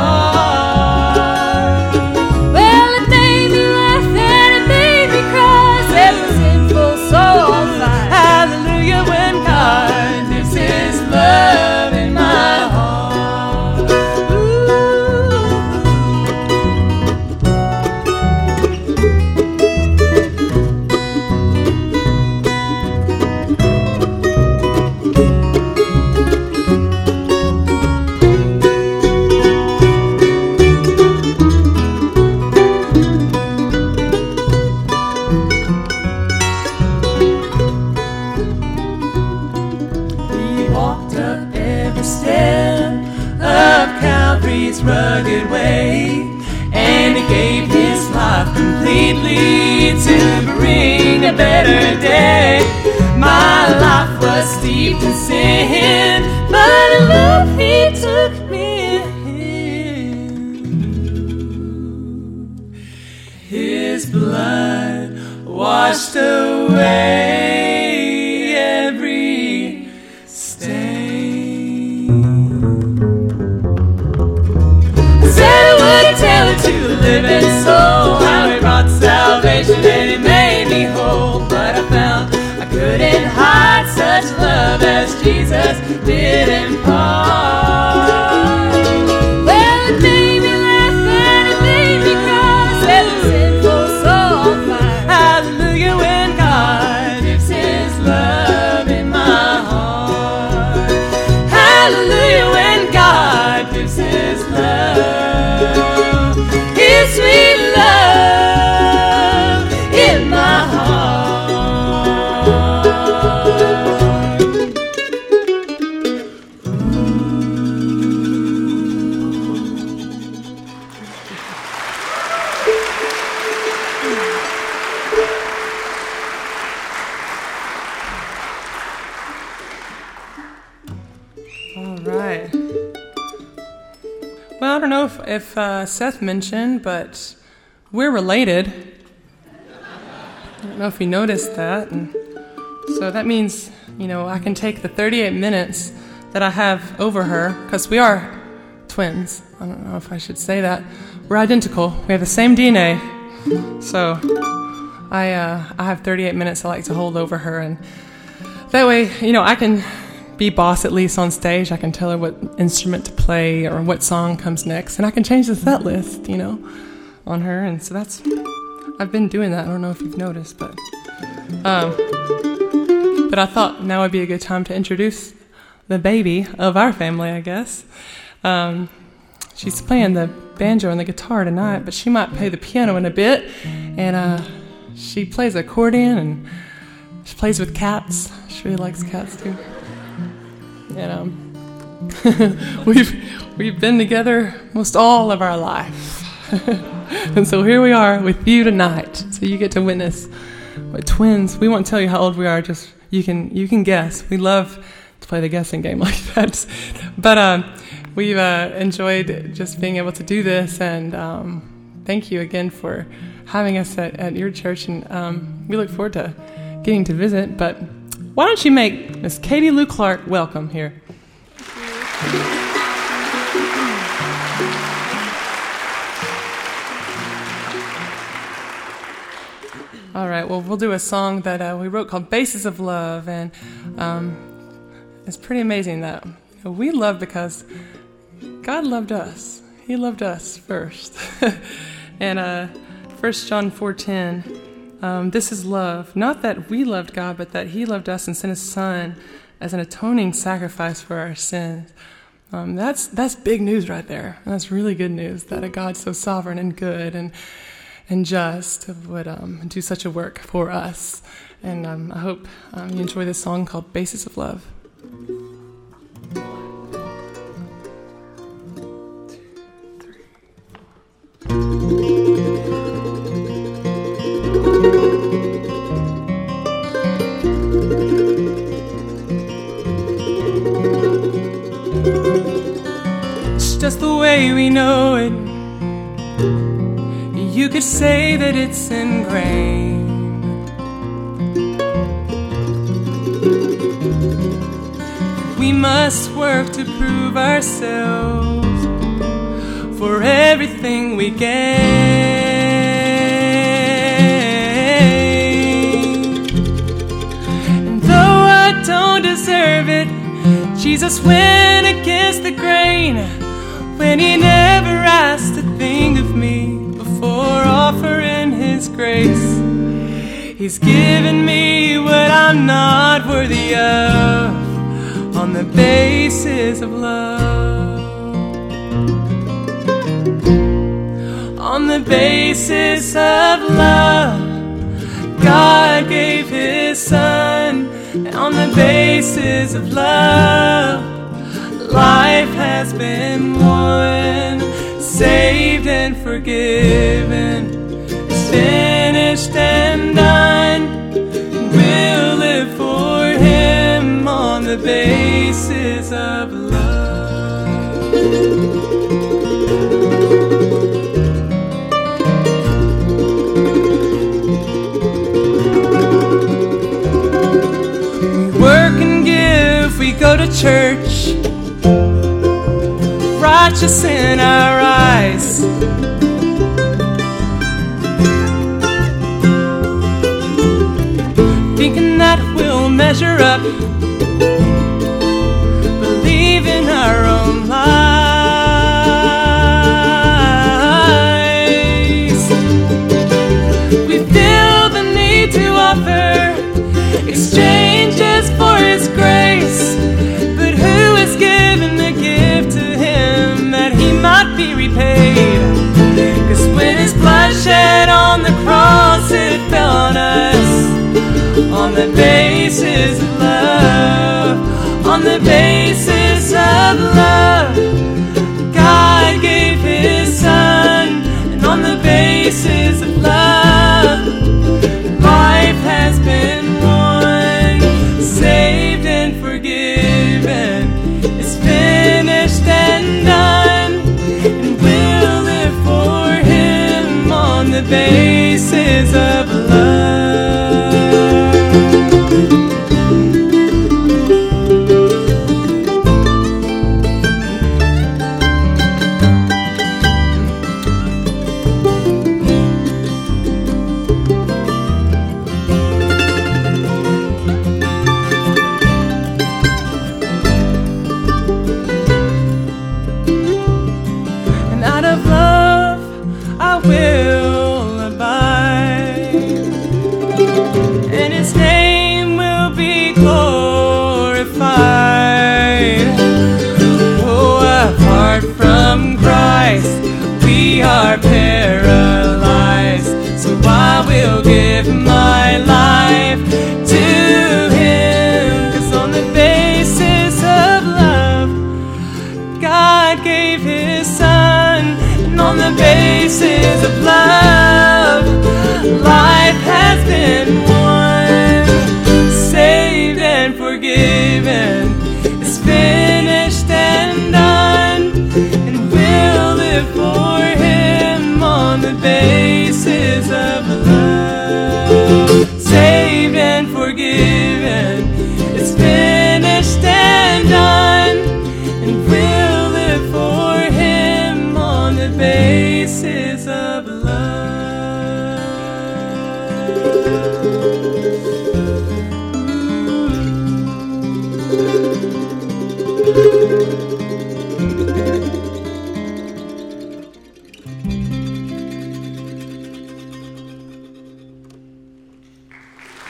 impart. Well, it made me laugh and it made me cry, set the sinful soul on fire. Hallelujah, when God dips his love in my heart. He walked up every step of Calvary's rugged way, and he gave his life completely to bring a better day. My life was steeped in sin, but in love he took me in. His blood washed away every stain. I said I would tell it to the living soul, how he brought salvation and he made me whole. But I found I couldn't hide such love as Jesus did impart. Well, it made me laugh and it made me cry, set the sinful soul on fire. Hallelujah, when God dips his love in my heart. Hallelujah, when God dips his love, his sweet love in my heart. All right. Well, I don't know if Seth mentioned, but we're related. I don't know if you noticed that. And so that means, I can take the 38 minutes that I have over her, because we are twins. I don't know if I should say that. We're identical. We have the same DNA. So I have 38 minutes I like to hold over her. And that way, I can be boss at least on stage. I can tell her what instrument to play or what song comes next. And I can change the set list, on her. And so I've been doing that. I don't know if you've noticed, but I thought now would be a good time to introduce the baby of our family, I guess. She's playing the banjo and the guitar tonight, but she might play the piano in a bit. And she plays accordion, and she plays with cats. She really likes cats too. And we've been together most all of our life. And so here we are with you tonight. So you get to witness what twins. We won't tell you how old we are, just you can guess. We love to play the guessing game like that. But we've enjoyed just being able to do this, and thank you again for having us at your church, and we look forward to getting to visit. But why don't you make Miss Katie Lou Clark welcome here? All right, well, we'll do a song that we wrote called Basis of Love, and it's pretty amazing that we love because God loved us. He loved us first. And 1 John 4:10, this is love, not that we loved God, but that He loved us and sent His Son as an atoning sacrifice for our sins. That's big news right there. That's really good news that a God so sovereign and good and just would do such a work for us. And I hope you enjoy this song called Basis of Love. It's just the way we know it. You could say that it's ingrained. We must work to prove ourselves for everything we gain. And though I don't deserve it, Jesus went against the grain when He never asked a thing of me before offering His grace. He's given me what I'm not worthy of on the basis of love. On the basis of love, God gave His Son. And on the basis of love, life has been won, saved and forgiven. It's finished and done. We'll live for Him on the basis of love. We work and give, we go to church, righteous in our eyes. Thinking that we'll measure up, believe in our own lies. We feel the need to offer exchanges for His grace, but who has given the gift to Him that He might be repaid? 'Cause when His blood shed on the cross, it fell on us on the basis of love. On the basis of love, God gave His Son. And on the basis of love, life has been won, saved and forgiven. It's finished and done, and we'll live for Him on the basis of love.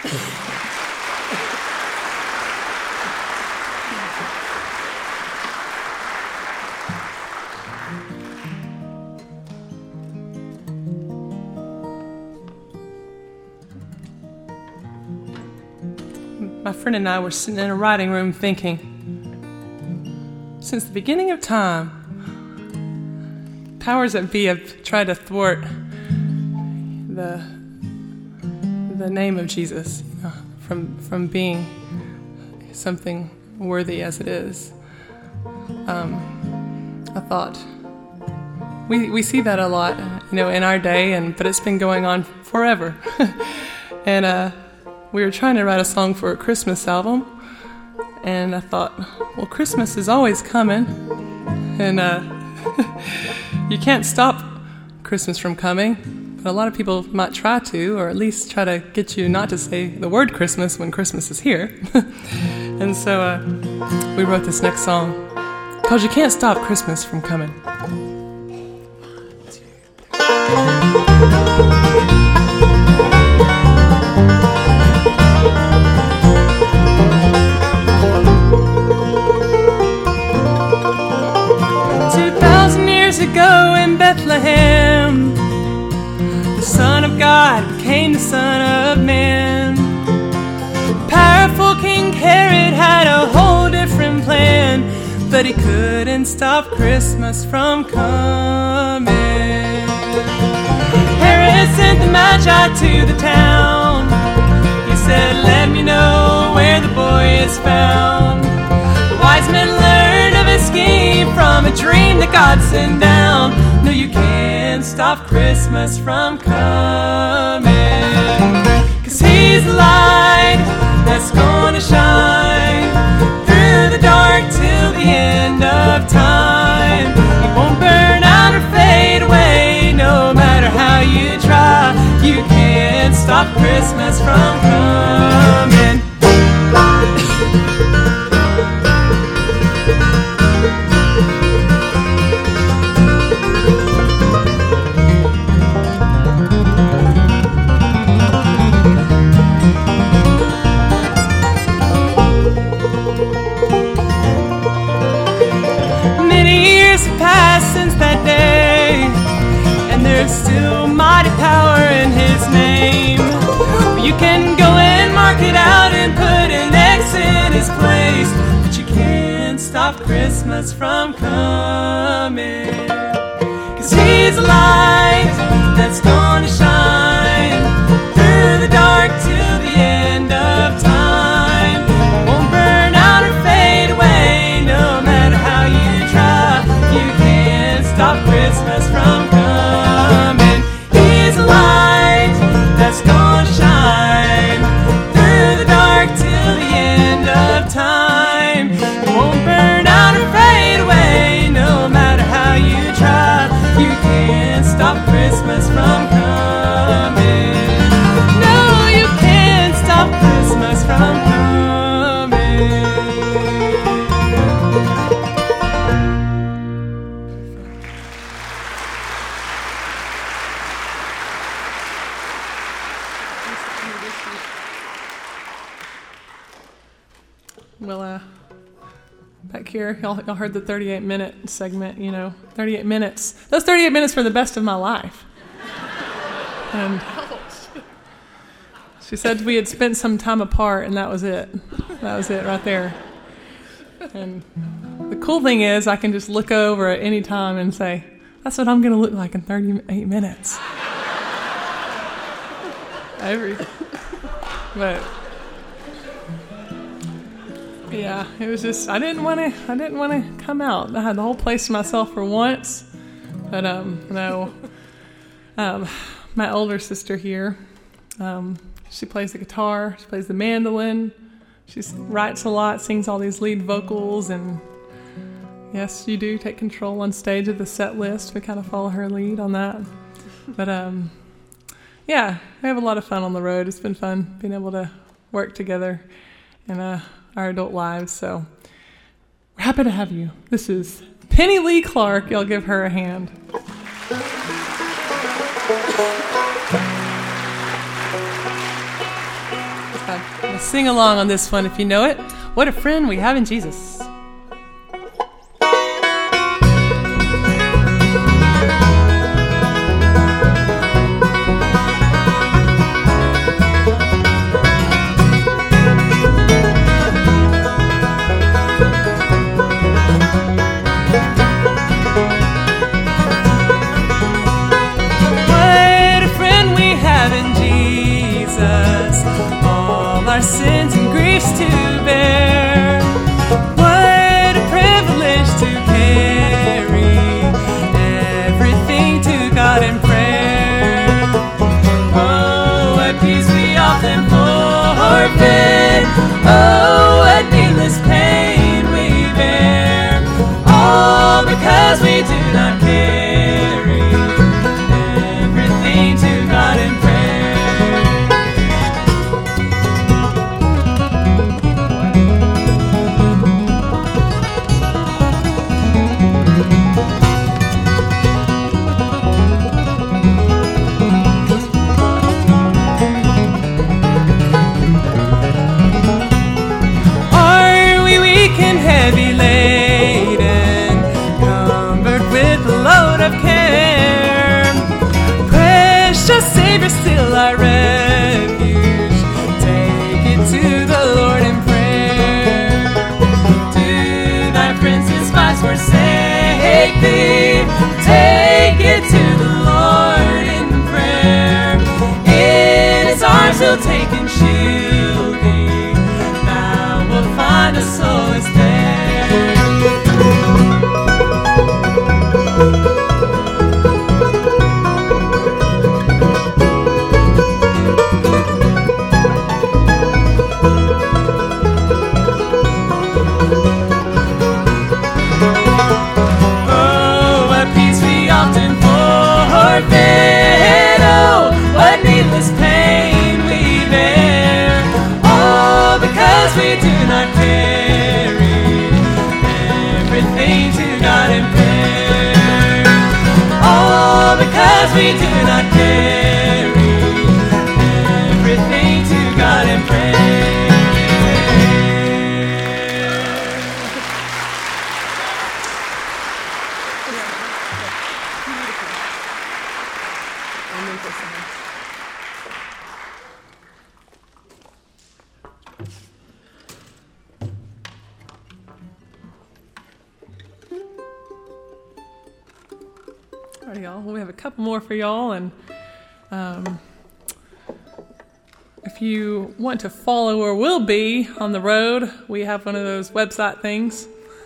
My friend and I were sitting in a writing room thinking, since the beginning of time, powers that be have tried to thwart the name of Jesus, from being something worthy as it is. I thought we see that a lot, in our day, but it's been going on forever. And we were trying to write a song for a Christmas album, and I thought, well, Christmas is always coming, and you can't stop Christmas from coming, but a lot of people might try to, or at least try to get you not to say the word Christmas when Christmas is here. And so we wrote this next song, because you can't stop Christmas from coming. 2,000 years ago in Bethlehem, the Son of God became the Son of Man. Powerful King Herod had a whole different plan, but he couldn't stop Christmas from coming. Herod sent the Magi to the town. He said, let me know where the boy is found. The wise men learned of his scheme from a dream that God sent down. No, you can't stop Christmas from coming, 'cause he's the light that's gonna shine through the dark till the end of time. He won't burn out or fade away, no matter how you try. You can't stop Christmas from coming. Since that day, and there's still mighty power in his name. You can go and mark it out and put an X in his place, but you can't stop Christmas from coming, 'cause he's a light that's gonna shine through the dark till the end of time. It won't burn out or fade away, no matter how you try. You can't stop Christmas from coming. He's a light that's gonna shine through the dark till the end of time. It won't burn out or fade away, no matter how you try. You can't stop Christmas from coming. No, you can't stop Christmas from coming. Well, back here, y'all heard the 38-minute segment, 38 minutes. Those 38 minutes were the best of my life. And she said we had spent some time apart, and that was it. That was it right there. And the cool thing is I can just look over at any time and say, that's what I'm going to look like in 38 minutes. But yeah, it was just I didn't want to come out. I had the whole place to myself for once. But no. My older sister here, she plays the guitar, she plays the mandolin, she writes a lot, sings all these lead vocals, and yes, you do take control on stage of the set list. We kind of follow her lead on that. But yeah, we have a lot of fun on the road. It's been fun being able to work together in our adult lives. So we're happy to have you. This is Penny Lee Clark. Y'all give her a hand. sing along on this one if you know it. What a friend we have in Jesus. Sins and griefs to bear. What a privilege to carry everything to God in prayer. Oh, what peace we often forfeit. Oh, what needless pain we bear. All because we do not carry everything to God in prayer. Heavy laden, cumbered with a load of care. Precious Savior, still our refuge. Take it to the Lord in prayer. Do thy friends despise, forsake thee. Take it to the Lord in prayer. In His arms He'll take and shield thee. Thou wilt find a solace there. Oh, what peace we often forfeit. Oh, what needless pain we bear. All because we do not carry everything to God in prayer. All because we do not carry everything to God in prayer. All right, y'all. Well, we have a couple more for y'all, and if you want to follow or will be on the road, we have one of those website things.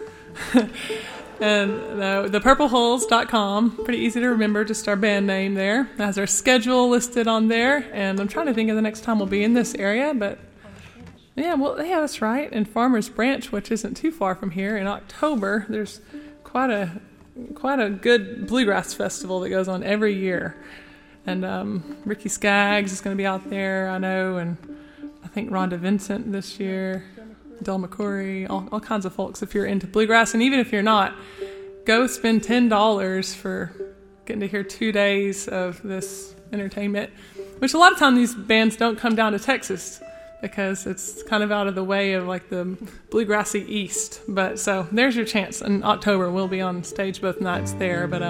And thepurpleholes.com, pretty easy to remember, just our band name there. It has our schedule listed on there, and I'm trying to think of the next time we'll be in this area, but yeah, that's right. In Farmers Branch, which isn't too far from here, in October, there's quite a good bluegrass festival that goes on every year. And Ricky Skaggs is going to be out there, I know, and I think Rhonda Vincent this year, Del McCoury, all kinds of folks if you're into bluegrass. And even if you're not, go spend $10 for getting to hear 2 days of this entertainment, which a lot of times these bands don't come down to Texas because it's kind of out of the way of like the bluegrassy East. But so there's your chance. In October, we'll be on stage both nights there. But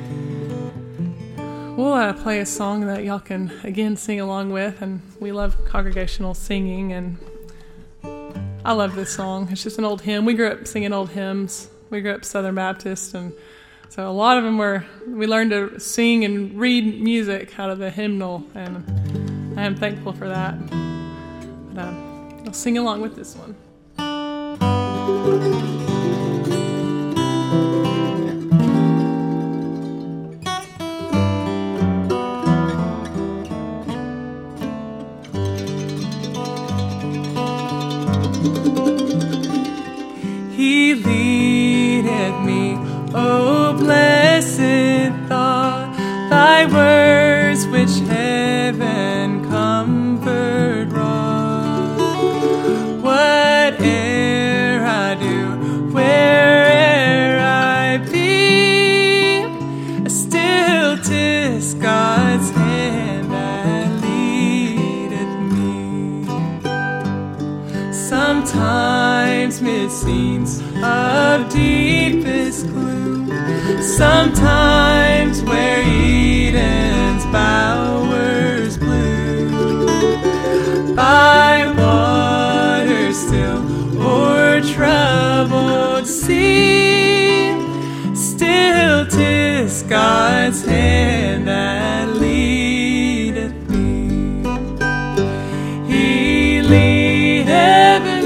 we'll play a song that y'all can, again, sing along with. And we love congregational singing, and I love this song. It's just an old hymn. We grew up singing old hymns. We grew up Southern Baptist, and so a lot of them we learned to sing and read music out of the hymnal, and I am thankful for that. But I'll sing along with this one. He leadeth me, O blessed thought, thy words which heaven comfort wrought. Whate'er I do, where'er I be, still 'tis God's hand that leadeth me. sometimes mid scenes of deepest gloom, sometimes where Eden's bowers bloom, by water still or troubled sea, still 'tis God's hand that leadeth me. He leadeth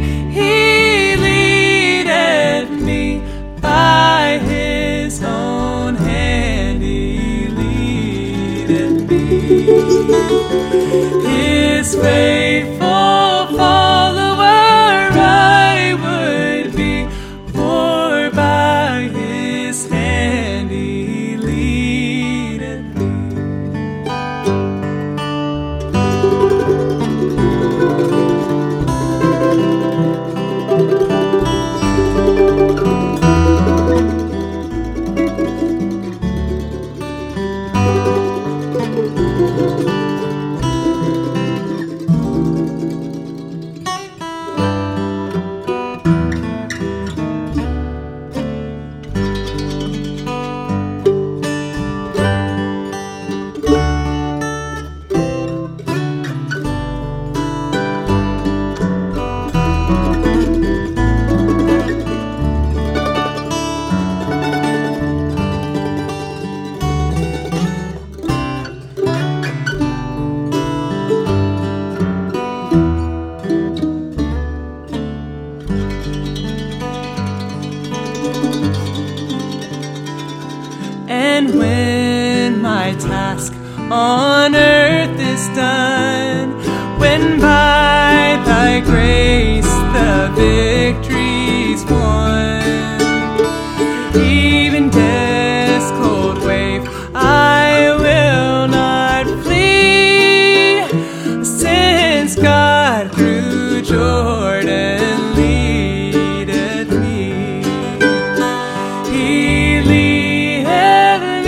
me by His own hand. He leadeth me, His faithful follower I would be, for by His hand He leadeth me. And when my task on earth is done, when by Thy grace the victory's won, even death's cold wave I will not flee, since God through Jordan leadeth me. He leadeth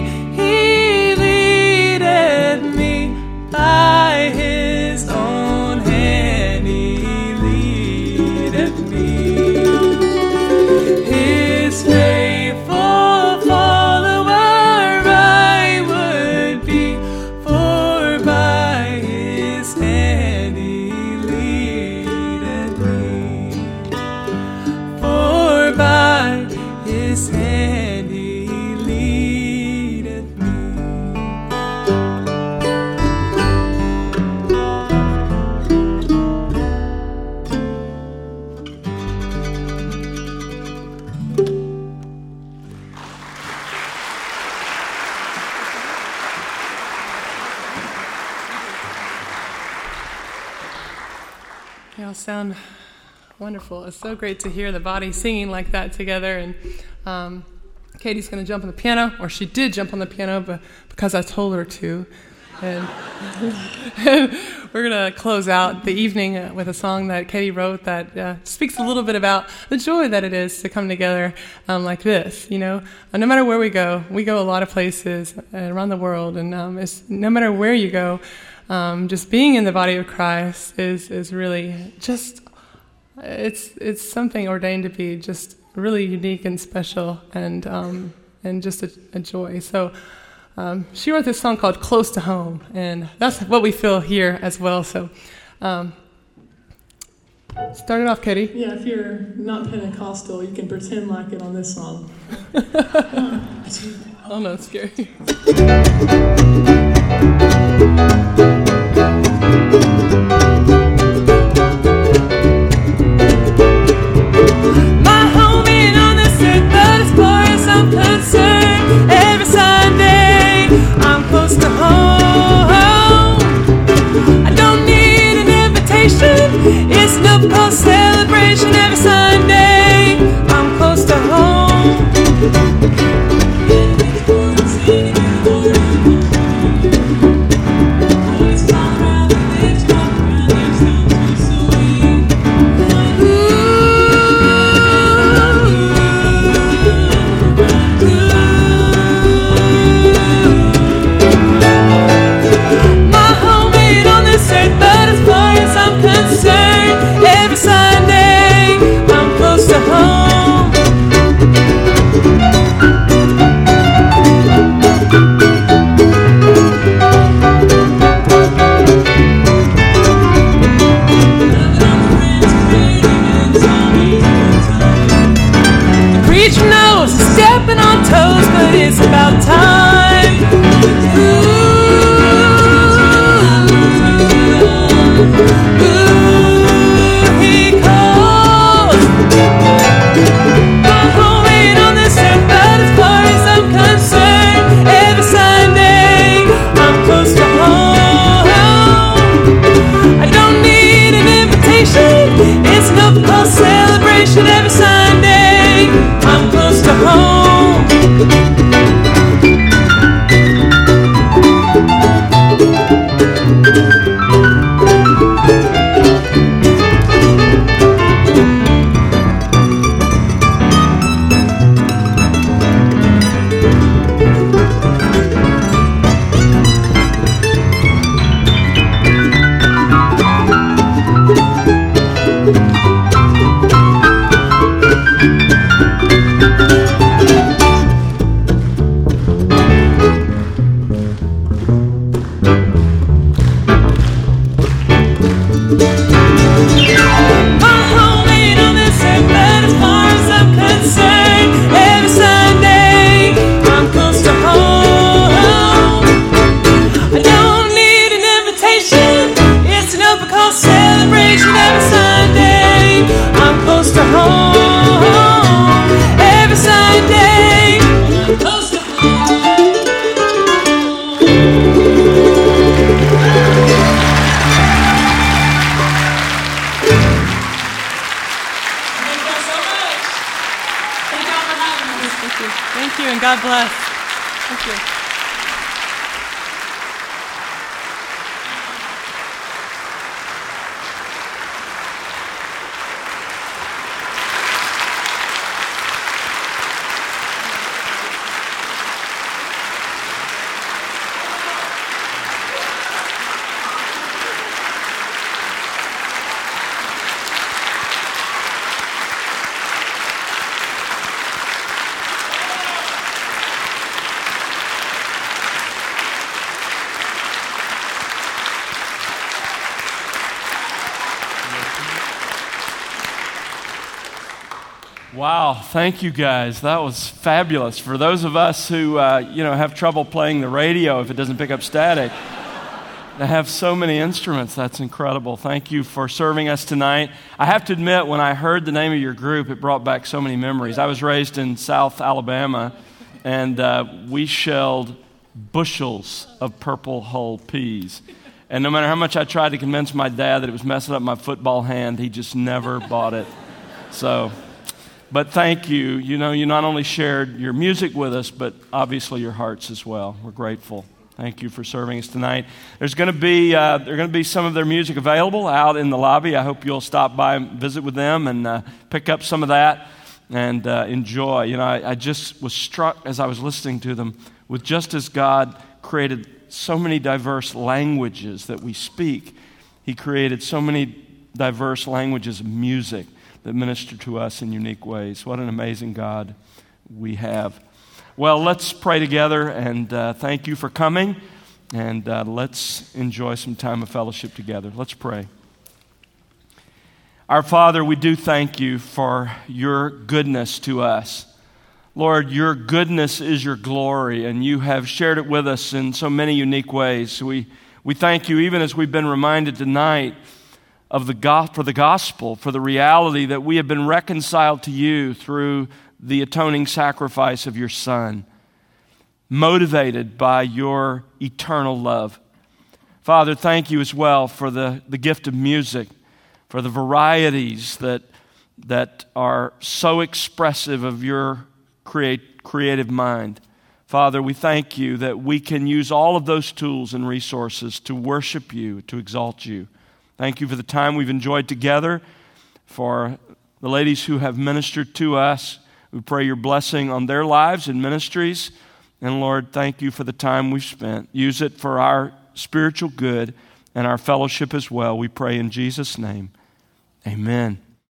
me by His own hand. He leadeth me, His faithful follower I would be, for by His hand He leadeth me, for by His hand He leadeth me. They all sound wonderful. It's so great to hear the body singing like that together. And Katie's going to jump on the piano, or she did jump on the piano, but because I told her to. And we're going to close out the evening with a song that Katie wrote that speaks a little bit about the joy that it is to come together like this. You know, no matter where we go a lot of places around the world, and no matter where you go, just being in the body of Christ is really just, it's something ordained to be just really unique and special, and just a joy. So she wrote this song called Close to Home, and that's what we feel here as well. So start it off, Katie. Yeah, if you're not Pentecostal, you can pretend like it on this song. Oh no, it's scary. My home ain't on this earth, but as far as I'm concerned, every Sunday I'm close to home. I don't need an invitation, it's enough called celebration. Every Sunday I'm close to home. Every Sunday nation. It's an upper cost celebration every Sunday. I'm close to home every Sunday. I'm close to home. Thank you, and God bless. Thank you. Wow, thank you guys. That was fabulous. For those of us who have trouble playing the radio if it doesn't pick up static, to have so many instruments, that's incredible. Thank you for serving us tonight. I have to admit, when I heard the name of your group, it brought back so many memories. I was raised in South Alabama, and we shelled bushels of Purple Hull peas. And no matter how much I tried to convince my dad that it was messing up my football hand, he just never bought it. But thank you. You know, you not only shared your music with us, but obviously your hearts as well. We're grateful. Thank you for serving us tonight. There's going to be some of their music available out in the lobby. I hope you'll stop by and visit with them and pick up some of that and enjoy. You know, I just was struck as I was listening to them with just as God created so many diverse languages that we speak, He created so many diverse languages of music that minister to us in unique ways. What an amazing God we have. Well, let's pray together, and thank you for coming, and let's enjoy some time of fellowship together. Let's pray. Our Father, we do thank you for your goodness to us. Lord, your goodness is your glory, and you have shared it with us in so many unique ways. We thank you, even as we've been reminded tonight, for the gospel, for the reality that we have been reconciled to you through the atoning sacrifice of your Son, motivated by your eternal love. Father, thank you as well for the gift of music, for the varieties that are so expressive of your creative mind. Father, we thank you that we can use all of those tools and resources to worship you, to exalt you. Thank you for the time we've enjoyed together, for the ladies who have ministered to us. We pray your blessing on their lives and ministries. And Lord, thank you for the time we've spent. Use it for our spiritual good and our fellowship as well. We pray in Jesus' name. Amen.